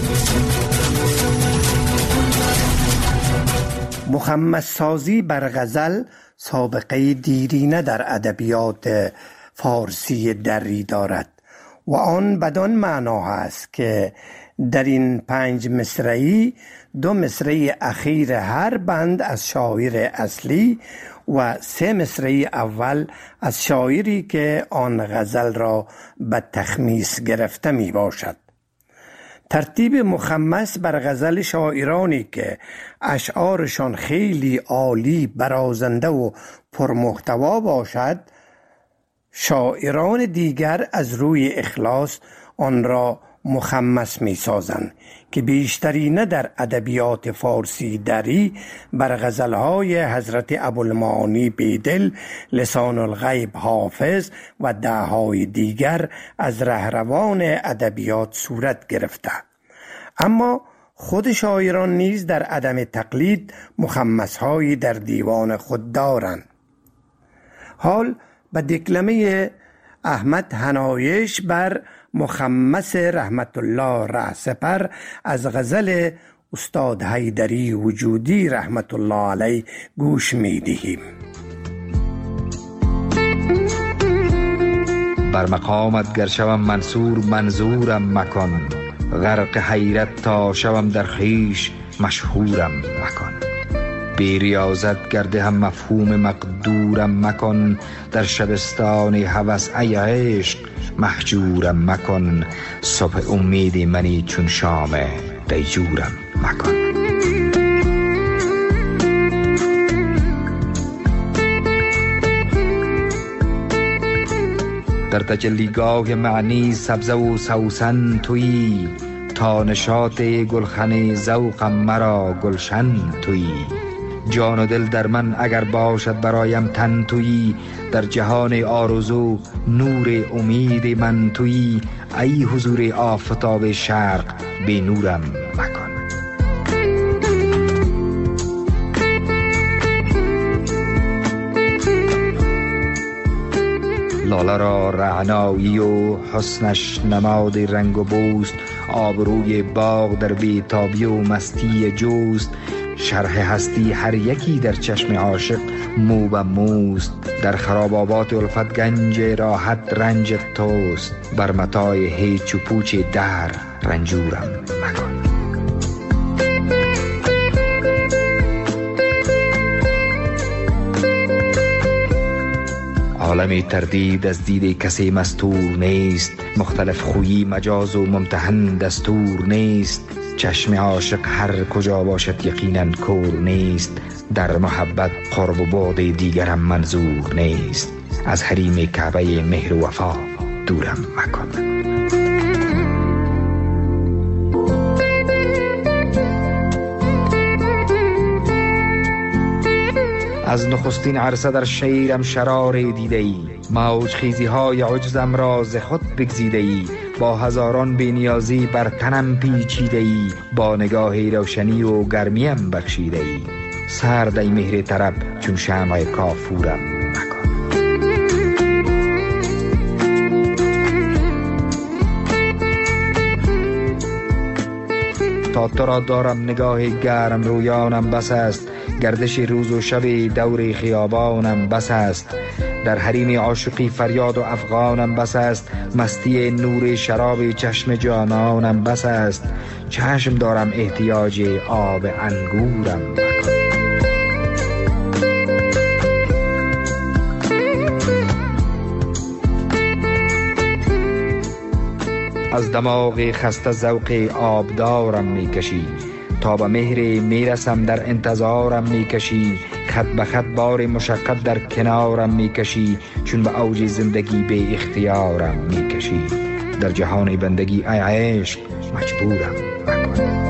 مخمس سازی بر غزل سابقه دیرینه در ادبیات فارسی دری دارد و آن بدان معنا است که در این 5 مصرعی 2 مصرعی اخیر هر بند از شاعر اصلی و 3 مصرعی اول از شاعری که آن غزل را به تخمیس گرفته می باشد. ترتیب مخمس بر غزل شاعرانی که اشعارشان خیلی عالی، برازنده و پرمحتوا باشد، شاعران دیگر از روی اخلاص آن را مخمس می سازند که بیشترینه در ادبیات فارسی دری بر غزلهای حضرت ابوالمعانی بیدل، لسان الغیب حافظ و دههای دیگر از رهروان ادبیات صورت گرفته. اما خود شاعران نیز در عدم تقلید مخمسهایی در دیوان خود دارند. حال به دکلمه احمد حنایش بر مخمس رحمت الله رهسپر از غزل استاد حیدری وجودی رحمت الله علیه گوش می دهیم. بر مقامت گر شوم منصور منظورم مکن، غرق حیرت تا شوم در خویش مشهورم مکن. بی ریاضت گرده هم مفهوم مقدورم مکن، در شبستان هوس ای عشق محجورم مکن. صبح امیدی منی چون شام دیجورم مکن. در تجلیگاه معنی سبزه و سوسن تویی، تا نشاط گلخن ذوقم مرا گلشن تویی. جان و دل در من اگر باشد برایم تن تویی، در جهان آرزو نور امید من تویی، ای حضور آفتاب شرق بی نورم مکن. لاله را رعنایی و حسنش نماد رنگ و بوست، آبروی باغ در بیتابی و مستی جوست، شرح هستی هر یکی در چشم عاشق مو به موست، در خرابابات الفت گنج راحت رنج توست، بر متاع هیچ و پوچ در رنجورم مکن. عالمی تردید از دید کسی مستور نیست، مختلف خویی مجاز و ممتحن دستور نیست، چشم عاشق هر کجا باشد یقینا کور نیست، در محبت قرب و بعد دیگرم منظور نیست، از حریم کعبه مهر و وفا دورم مکن. از نخستین عرصه در شیرم شرار دیده ای، موج خیزی های عجزم را ز خود بگزیده ای، با هزاران بی‌نیازی بر تنم پیچیده ای، با نگاه روشنی و گرمیم بخشیده ای، سرد ای مهر طرب چون شمع کافورم مکن. تا تو را دارم نگاه گرم رویانم بس است، گردش روز و شب دور خیابانم بس است، در حریم عاشقی فریاد و افغانم بس است، مستی نور شراب چشم جانانم بس است، چشم دارم احتیاج آب انگورم مکن. از دماغ خسته ذوق آبدارم میکشی، تا به مهر میرسم در انتظارم میکشی، خط به خط بار مشقت در کنارم میکشی، چون به اوج زندگی به اختیارم میکشی، در جهان بندگی ای عشق مجبورم مکن.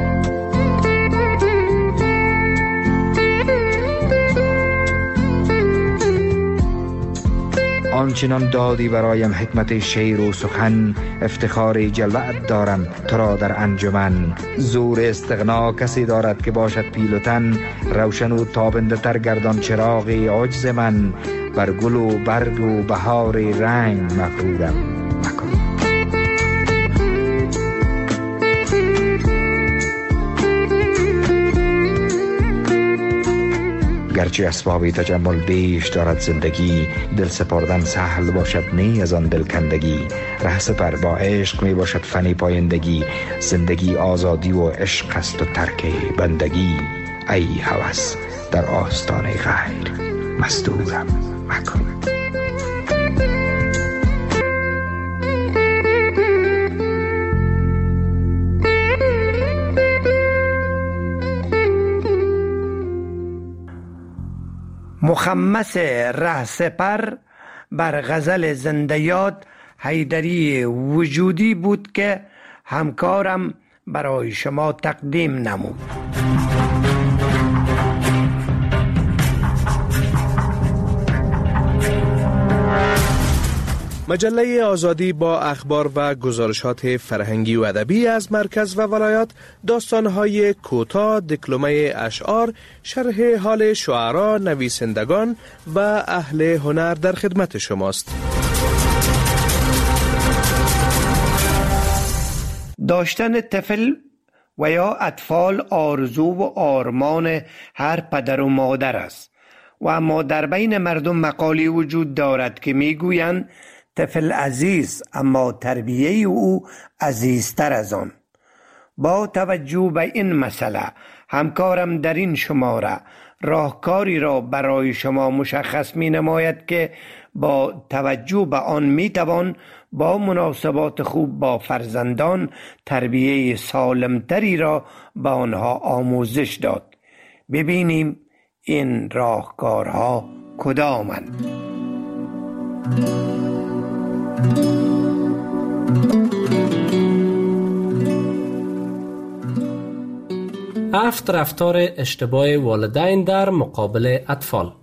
آنچنان دادی برایم حکمت شعر و سخن، افتخار جلوت دارم تو را در انجمن، زور استغنا کسی دارد که باشد پیل و تن، روشن و تابنده تر گردان چراغ عجز من، بر گل و برگ و بهار رنگ مغرورم مکن. گرچه اسباب تجمل بیش دارد زندگی، دل سپردن سهل باشد نی از آن دلکندگی، ره سپر با عشق می باشد فنی پایندگی، زندگی آزادی و عشق است و ترک بندگی، ای هوس در آستان غیر مستورم مکن. مخمس ره سپر بر غزل زنده یاد حیدری وجودی بود که همکارم برای شما تقدیم نمود. مجله آزادی با اخبار و گزارشات فرهنگی و ادبی از مرکز و ولایات، داستان‌های کوتاه، دکلمه اشعار، شرح حال شعرا، نویسندگان و اهل هنر در خدمت شماست. داشتن طفل و یا اطفال آرزو و آرمان هر پدر و مادر است و اما در بین مردم مقالی وجود دارد که میگویند طفل عزیز اما تربیه او عزیزتر از آن. با توجه به این مسئله همکارم در این شماره راهکاری را برای شما مشخص می نماید که با توجه به آن می توان با مناسبات خوب با فرزندان تربیه سالمتری را به آنها آموزش داد. ببینیم این راهکارها کدامند. 7 رفتار اشتباه والدین در مقابل اطفال.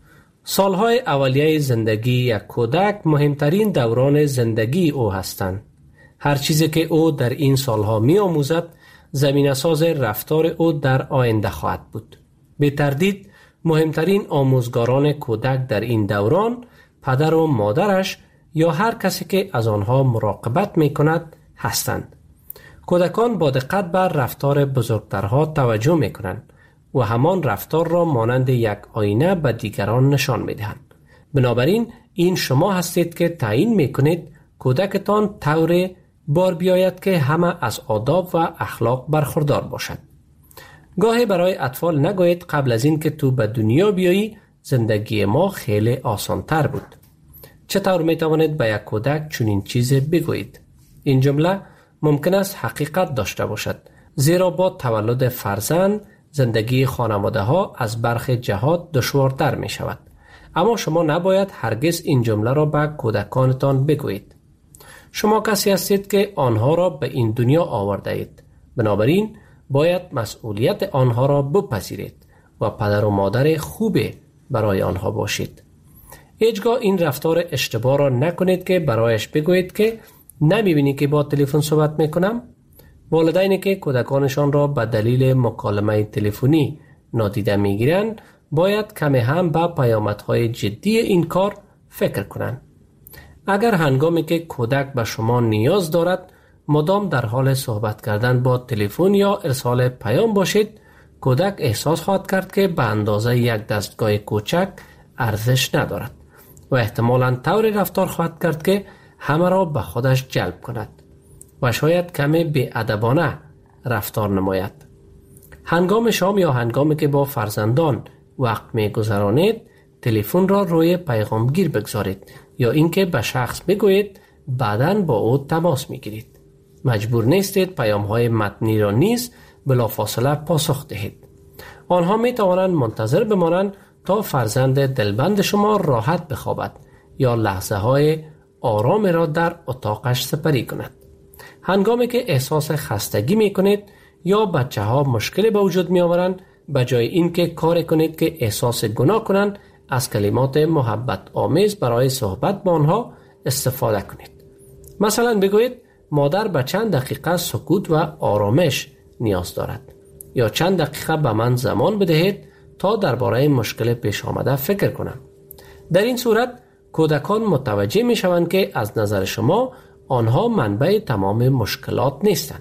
سالهای اولیه زندگی یک کودک مهمترین دوران زندگی او هستند. هر چیزی که او در این سالها می آموزد زمینه‌ساز رفتار او در آینده خواهد بود. به تردید مهمترین آموزگاران کودک در این دوران پدر و مادرش یا هر کسی که از آنها مراقبت می کند هستند. کودکان با دقت بر رفتار بزرگترها توجه می کنند و همان رفتار را مانند یک آینه به دیگران نشان می دهند. بنابراین این شما هستید که تعیین می کنید کودکتان طور بار بیاید که همه از آداب و اخلاق برخوردار باشد. گاهی برای اطفال نگویید قبل از این که تو به دنیا بیایی زندگی ما خیلی آسان تر بود. چطور می توانید به یک کودک چنین چیزی بگویید؟ این جمله ممکن است حقیقت داشته باشد، زیرا با تولد فرزند زندگی خانواده ها از برخی جهات دشوارتر می شود. اما شما نباید هرگز این جمله را به کودکانتان بگویید. شما کسی هستید که آنها را به این دنیا آورده اید. بنابراین باید مسئولیت آنها را بپذیرید و پدر و مادر خوبی برای آنها باشید. هیچگاه این رفتار اشتباه را نکنید که برایش بگویید که نمیبینی که با تلفن صحبت میکنم؟ والدینی که کودکانشان را به دلیل مکالمه تلفنی نادیده میگیرند باید کمی هم به پیامدهای جدی این کار فکر کنند. اگر هنگامی که کودک به شما نیاز دارد مدام در حال صحبت کردن با تلفن یا ارسال پیام باشید، کودک احساس خواهد کرد که به اندازه یک دستگاه کوچک ارزش ندارد و احتمالاً طوری رفتار خواهد کرد که همه را به خودش جلب کند و شاید کمی بی‌ادبانه رفتار نماید. هنگام شام یا هنگامی که با فرزندان وقت می‌گذرانید، تلفن را روی پیغامگیر بگذارید یا اینکه به شخص بگویید بعداً با او تماس می‌گیرید. مجبور نیستید پیام‌های متنی را نیز بلافاصله پاسخ دهید. آنها می‌توانند منتظر بمانند تا فرزند دلبند شما راحت بخوابد یا لحظه‌های آرام را در اتاقش سپری کند. هنگامی که احساس خستگی می کنید یا بچه ها مشکل به وجود می آورند، به جای اینکه کار کنید که احساس گناه کنند، از کلمات محبت آمیز برای صحبت با آنها استفاده کنید. مثلا بگویید مادر به چند دقیقه سکوت و آرامش نیاز دارد، یا چند دقیقه به من زمان بدهید تا درباره مشکل پیش آمده فکر کنم. در این صورت کودکان متوجه می شوند که از نظر شما آنها منبع تمام مشکلات نیستند.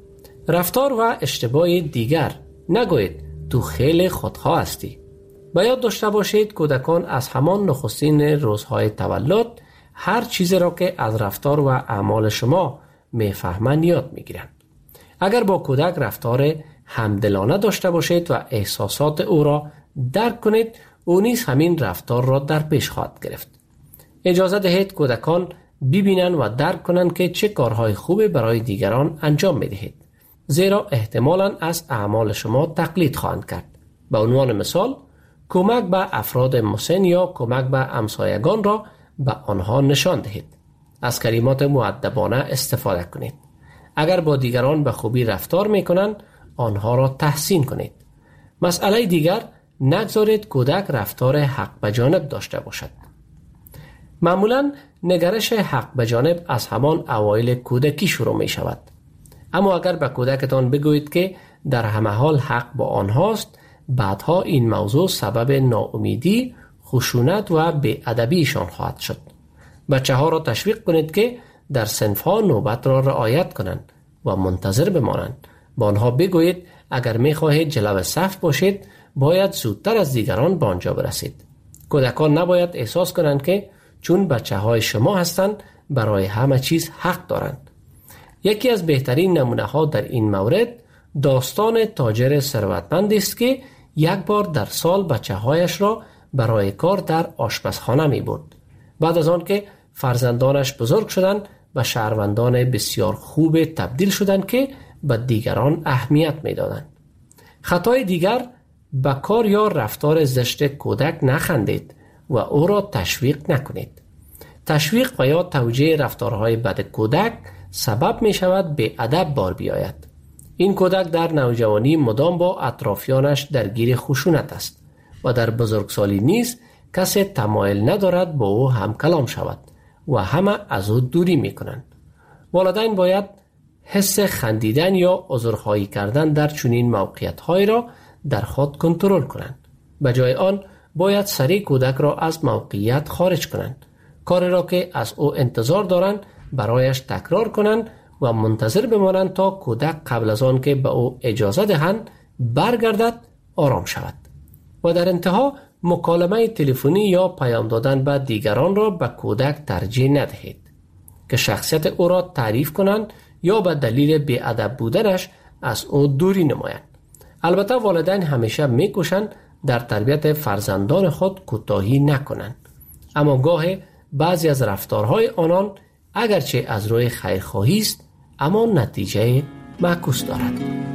رفتار و اشتباه دیگر: نگویید تو خیلی خودخواه هستی. به یاد داشته باشید کودکان از همان نخستین روزهای تولد هر چیزی را که از رفتار و اعمال شما میفهمند یاد میگیرند. اگر با کودک رفتار همدلانه داشته باشید و احساسات او را درک کنید، او نیز همین رفتار را در پیش خواهد گرفت. اجازه دهید کودکان ببینند و درک کنند که چه کارهای خوبی برای دیگران انجام میدهید، زیرا احتمالاً از اعمال شما تقلید خواهند کرد. به عنوان مثال، کمک به افراد مسن یا کمک به همسایگان را به آنها نشان دهید. از کلمات مؤدبانه استفاده کنید. اگر با دیگران به خوبی رفتار میکنند، آنها را تحسین کنید. مسئله دیگر: نگذارید کودک رفتار حق به جانب داشته باشد. معمولاً نگرش حق به جانب از همان اوایل کودکی شروع می شود. اما اگر به کودکتان بگویید که در همه حال حق با آنهاست، بعدها این موضوع سبب ناامیدی، خشونت و بی‌ادبیشان خواهد شد. بچه ها را تشویق کنید که در صنف ها نوبت را رعایت کنند و منتظر بمانند. با آنها بگویید اگر می خواهید جلو صف باشید، باید زودتر از دیگران به آنجا برسید. کودکان نباید احساس کنند که چون بچه های شما هستند برای همه چیز حق دارند. یکی از بهترین نمونه ها در این مورد داستان تاجر ثروتمندی است که یک بار در سال بچه هایش را برای کار در آشپزخانه می برد. بعد از آن که فرزندانش بزرگ شدند به شهروندان بسیار خوب تبدیل شدند که به دیگران اهمیت می دادند. خطای دیگر: به کار یا رفتار زشت کودک نخندید و او را تشویق نکنید. تشویق و یا توجیه رفتارهای بد کودک سبب می شود به ادب بار بیاید. این کودک در نوجوانی مدام با اطرافیانش درگیر خشونت است و در بزرگسالی نیز کسی تمایل ندارد با او هم کلام شود و همه از او دوری می کنند. والدین باید حس خندیدن یا عذرخواهی کردن در چنین موقعیت‌های را در خود کنترل کنند. به جای آن باید سریع کودک را از موقعیت خارج کنند. کاری را که از او انتظار دارند برایش تکرار کنند و منتظر بمانند تا کودک قبل از آن که به او اجازه دهند برگردد آرام شود. و در انتها مکالمه تلفنی یا پیام دادن به دیگران را به کودک ترجیح ندهید که شخصیت او را تعریف کنند یا به دلیل بی‌ادب بودنش از او دوری نمایند. البته والدین همیشه می‌کوشند در تربیت فرزندان خود کوتاهی نکنند، اما گاهی بعضی از رفتارهای آنان اگرچه از روی خیرخواهی است اما نتیجه معکوس دارد.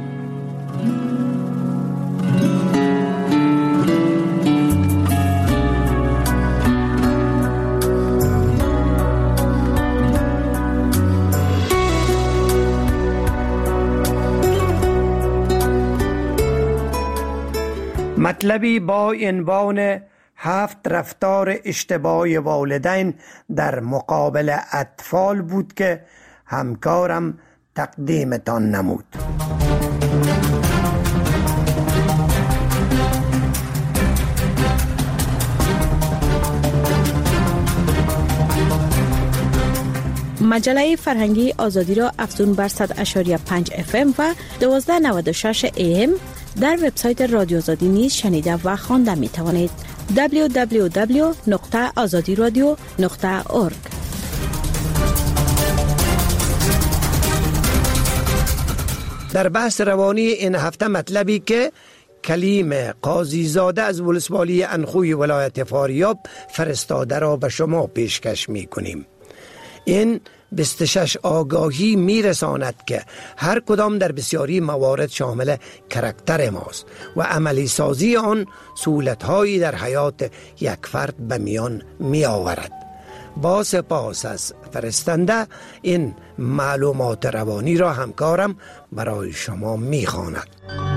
مطلبی با عنوان 7 رفتار اشتباه والدین در مقابل اطفال بود که همکارم تقدیمتان نمود. مجله فرهنگی آزادی را افزون بر 100.5 FM و 1296 AM در وبسایت رادیو آزادی نیز شنیده و خوانده می توانید. www.azadiradio.org. در بحث روانی این هفته مطلبی که کلیم قاضیزاده از ولسوالی انخوی ولایت فاریاب فرستاده را به شما پیشکش می کنیم. این 26 آگاهی می رساند که هر کدام در بسیاری موارد شامل کرکتر ماست و عملی سازی آن سهولت‌هایی در حیات یک فرد به میان می آورد. با سپاس از فرستنده این معلومات روانی را همکارم برای شما می خواند.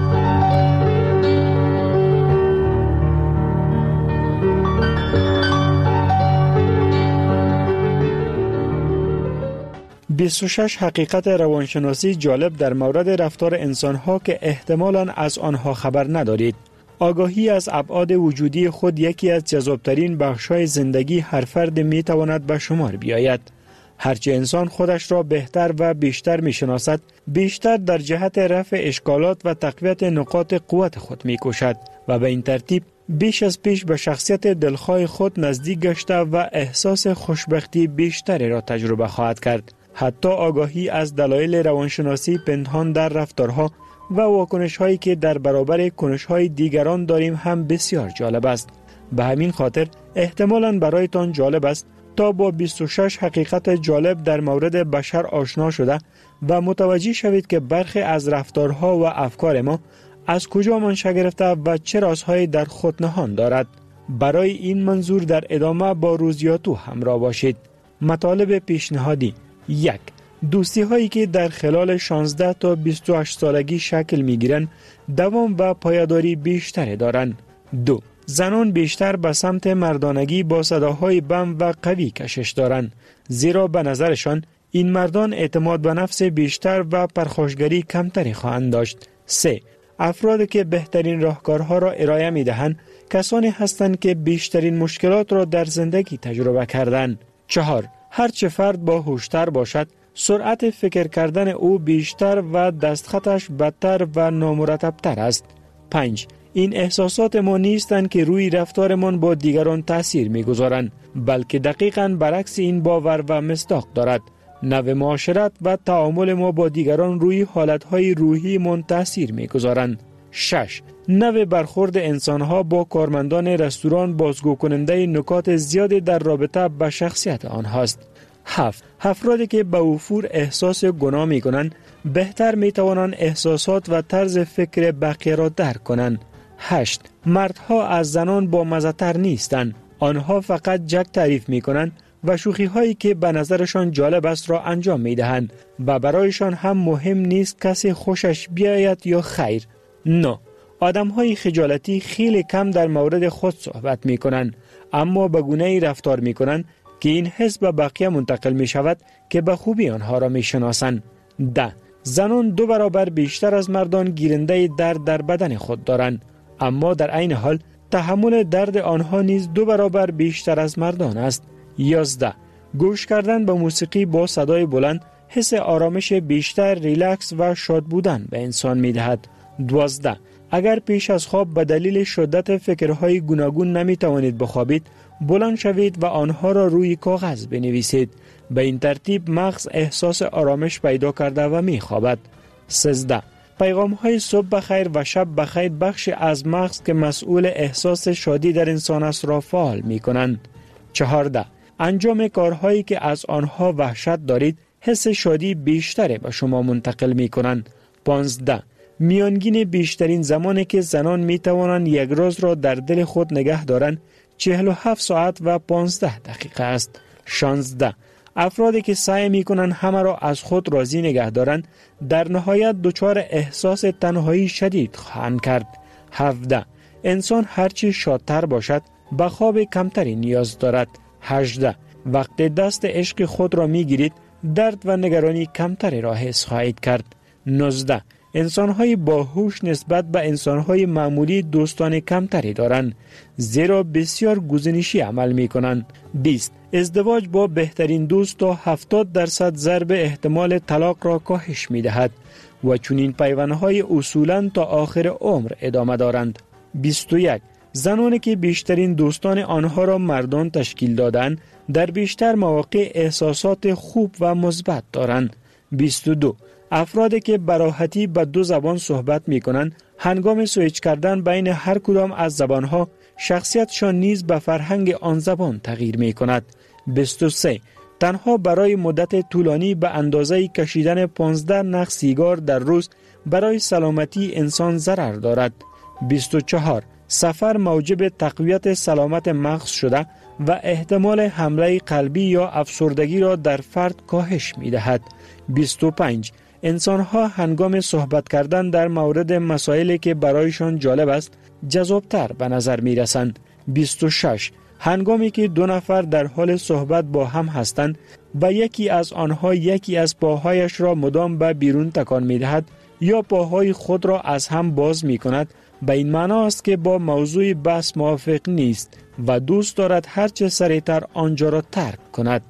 26 حقیقت روانشناسی جالب در مورد رفتار انسان‌ها که احتمالاً از آنها خبر ندارید. آگاهی از ابعاد وجودی خود یکی از جذابترین بخش‌های زندگی هر فرد می‌تواند به شمار بیاید. هرچه انسان خودش را بهتر و بیشتر می‌شناسد، بیشتر در جهت رفع اشکالات و تقویت نقاط قوت خود می‌کوشد و به این ترتیب بیش از پیش به شخصیت دلخواه خود نزدیک گشته و احساس خوشبختی بیشتری را تجربه خواهد کرد. حتی آگاهی از دلایل روانشناسی پنهان در رفتارها و واکنش‌هایی که در برابر کنش‌های دیگران داریم هم بسیار جالب است. به همین خاطر احتمالاً برایتان جالب است تا با 26 حقیقت جالب در مورد بشر آشنا شده و متوجه شوید که برخی از رفتارها و افکار ما از کجا منشأ گرفته و چه رازهایی در خود نهان دارد. برای این منظور در ادامه با روزیاتو همراه باشید. مطالب پیشنهادی: 1. دوستی هایی که در خلال 16 تا 28 سالگی شکل می گیرند دوام و پایداری بیشتری دارند. 2. زنان بیشتر به سمت مردانگی با صداهای بم و قوی کشش دارند، زیرا به نظرشان این مردان اعتماد به نفس بیشتر و پرخاشگری کمتری خواهند داشت. 3. افرادی که بهترین راهکارها را ارائه می دهند کسانی هستند که بیشترین مشکلات را در زندگی تجربه کردند. 4. هرچه فرد با هوشتر باشد، سرعت فکر کردن او بیشتر و دستخطش بدتر و نامرتبتر است. 5. این احساسات ما نیستند که روی رفتارمان با دیگران تأثیر می‌گذارند، بلکه دقیقاً برعکس این باور و مصداق دارد. نوع معاشرت و تعامل ما با دیگران روی حالتهای روحی من تأثیر می‌گذارند. 6. نوع برخورد انسانها با کارمندان رستوران بازگو کننده نکات زیادی در رابطه با شخصیت آنهاست. 7. افرادی که به وفور احساس گناه می کنند بهتر می توانند احساسات و طرز فکر بقیه را درک کنند. 8. مردها از زنان با مزه‌تر نیستند. آنها فقط جک تعریف می کنند و شوخی هایی که به نظرشان جالب است را انجام می دهند و برایشان هم مهم نیست کسی خوشش بیاید یا خیر. نه، آدم های خجالتی خیلی کم در مورد خود صحبت می کنند، اما به گونه‌ای رفتار می کنند که این حس به بقیه منتقل می شود که به خوبی آنها را می شناسند. 10. زنان 2 برابر بیشتر از مردان گیرنده درد در بدن خود دارند، اما در عین حال تحمل درد آنها نیز 2 برابر بیشتر از مردان است. 11. گوش کردن به موسیقی با صدای بلند حس آرامش بیشتر، ریلکس و شاد بودن به انسان می دهد. 12. اگر پیش از خواب به دلیل شدت فکرهای گوناگون نمی توانید بخوابید، بلند شوید و آنها را روی کاغذ بنویسید. به این ترتیب مغز احساس آرامش پیدا کرده و می خوابد. 13. پیغام های صبح بخیر و شب بخیر بخش از مغز که مسئول احساس شادی در انسان است را فعال می کنند. 14. انجام کارهایی که از آنها وحشت دارید حس شادی بیشتری به شما منتقل می کنند. 15. میانگین بیشترین زمانی که زنان می توانند یک روز را در دل خود نگه دارند 47 ساعت و 15 دقیقه است. 16. افرادی که سعی می کنند همه را از خود راضی نگه دارند در نهایت دچار احساس تنهایی شدید خواهند کرد. 17. انسان هرچی شادتر باشد به خواب کمتری نیاز دارد. 18. وقتی دست عشق خود را می گیرید درد و نگرانی کمتری را حس خواهید کرد. 19. انسان‌های باهوش نسبت به انسان‌های معمولی دوستان کمتری دارند، زیرا بسیار گزینشی عمل می‌کنند. 20. ازدواج با بهترین دوست تا 70% ضرب احتمال طلاق را کاهش می‌دهد و چنین پیوندهای اصولاً تا آخر عمر ادامه دارند. 21. زنانی که بیشترین دوستان آنها را مردان تشکیل دادند، در بیشتر مواقع احساسات خوب و مثبت دارند. 22. افرادی که به راحتی به 2 زبان صحبت می کنند، هنگام سویچ کردن بین هر کدام از زبانها شخصیتشان نیز به فرهنگ آن زبان تغییر می کند. 23. تنها برای مدت طولانی به اندازه کشیدن 15 نخ سیگار در روز برای سلامتی انسان ضرر دارد. 24. سفر موجب تقویت سلامت مغز شده و احتمال حمله قلبی یا افسردگی را در فرد کاهش می دهد. 25. انسان‌ها هنگام صحبت کردن در مورد مسائلی که برایشان جالب است جذابتر به نظر می رسند. 26. هنگامی که 2 نفر در حال صحبت با هم هستند و یکی از آنها یکی از پاهایش را مدام به بیرون تکان می دهد یا پاهای خود را از هم باز می کند، به این معنا است که با موضوع بحث موافق نیست و دوست دارد هرچه سریعتر آنجا را ترک کند.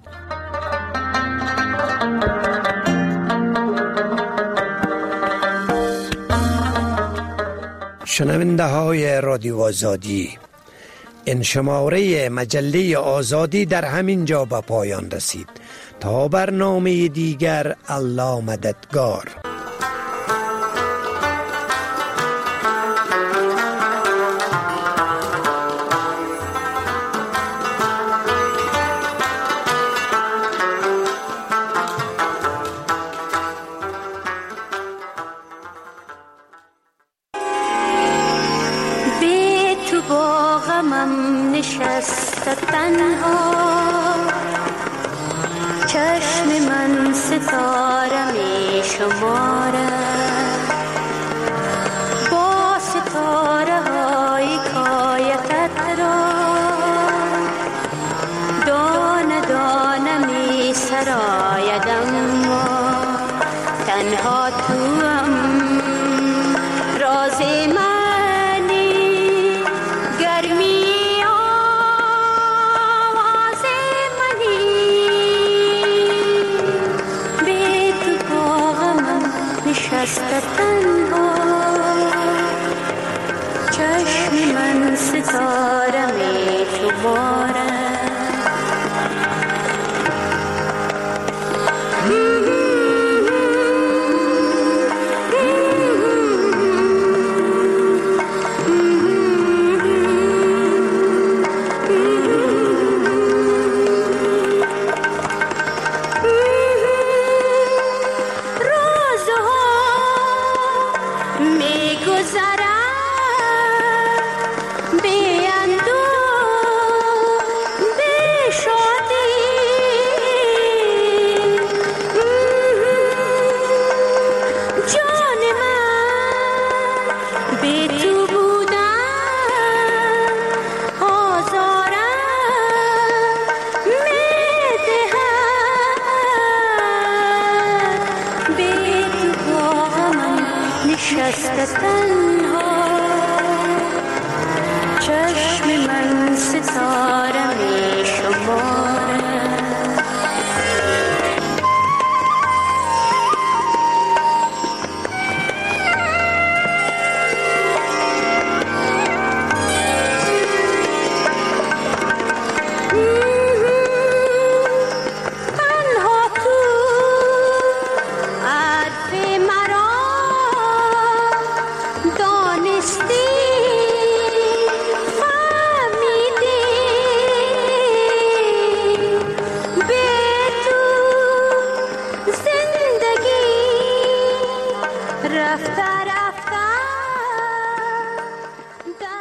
شنونده های رادیو آزادی، این شماره مجله آزادی در همین جا به پایان رسید. تا برنامه دیگر، الله مددگار. تنها چشم من ستاره می شمارد با ستاره های کایتت را دانه دانه می سرایدم و تنها توام راز منی گرمی نشسته تنها چشم من ستاره می شمارد ستاره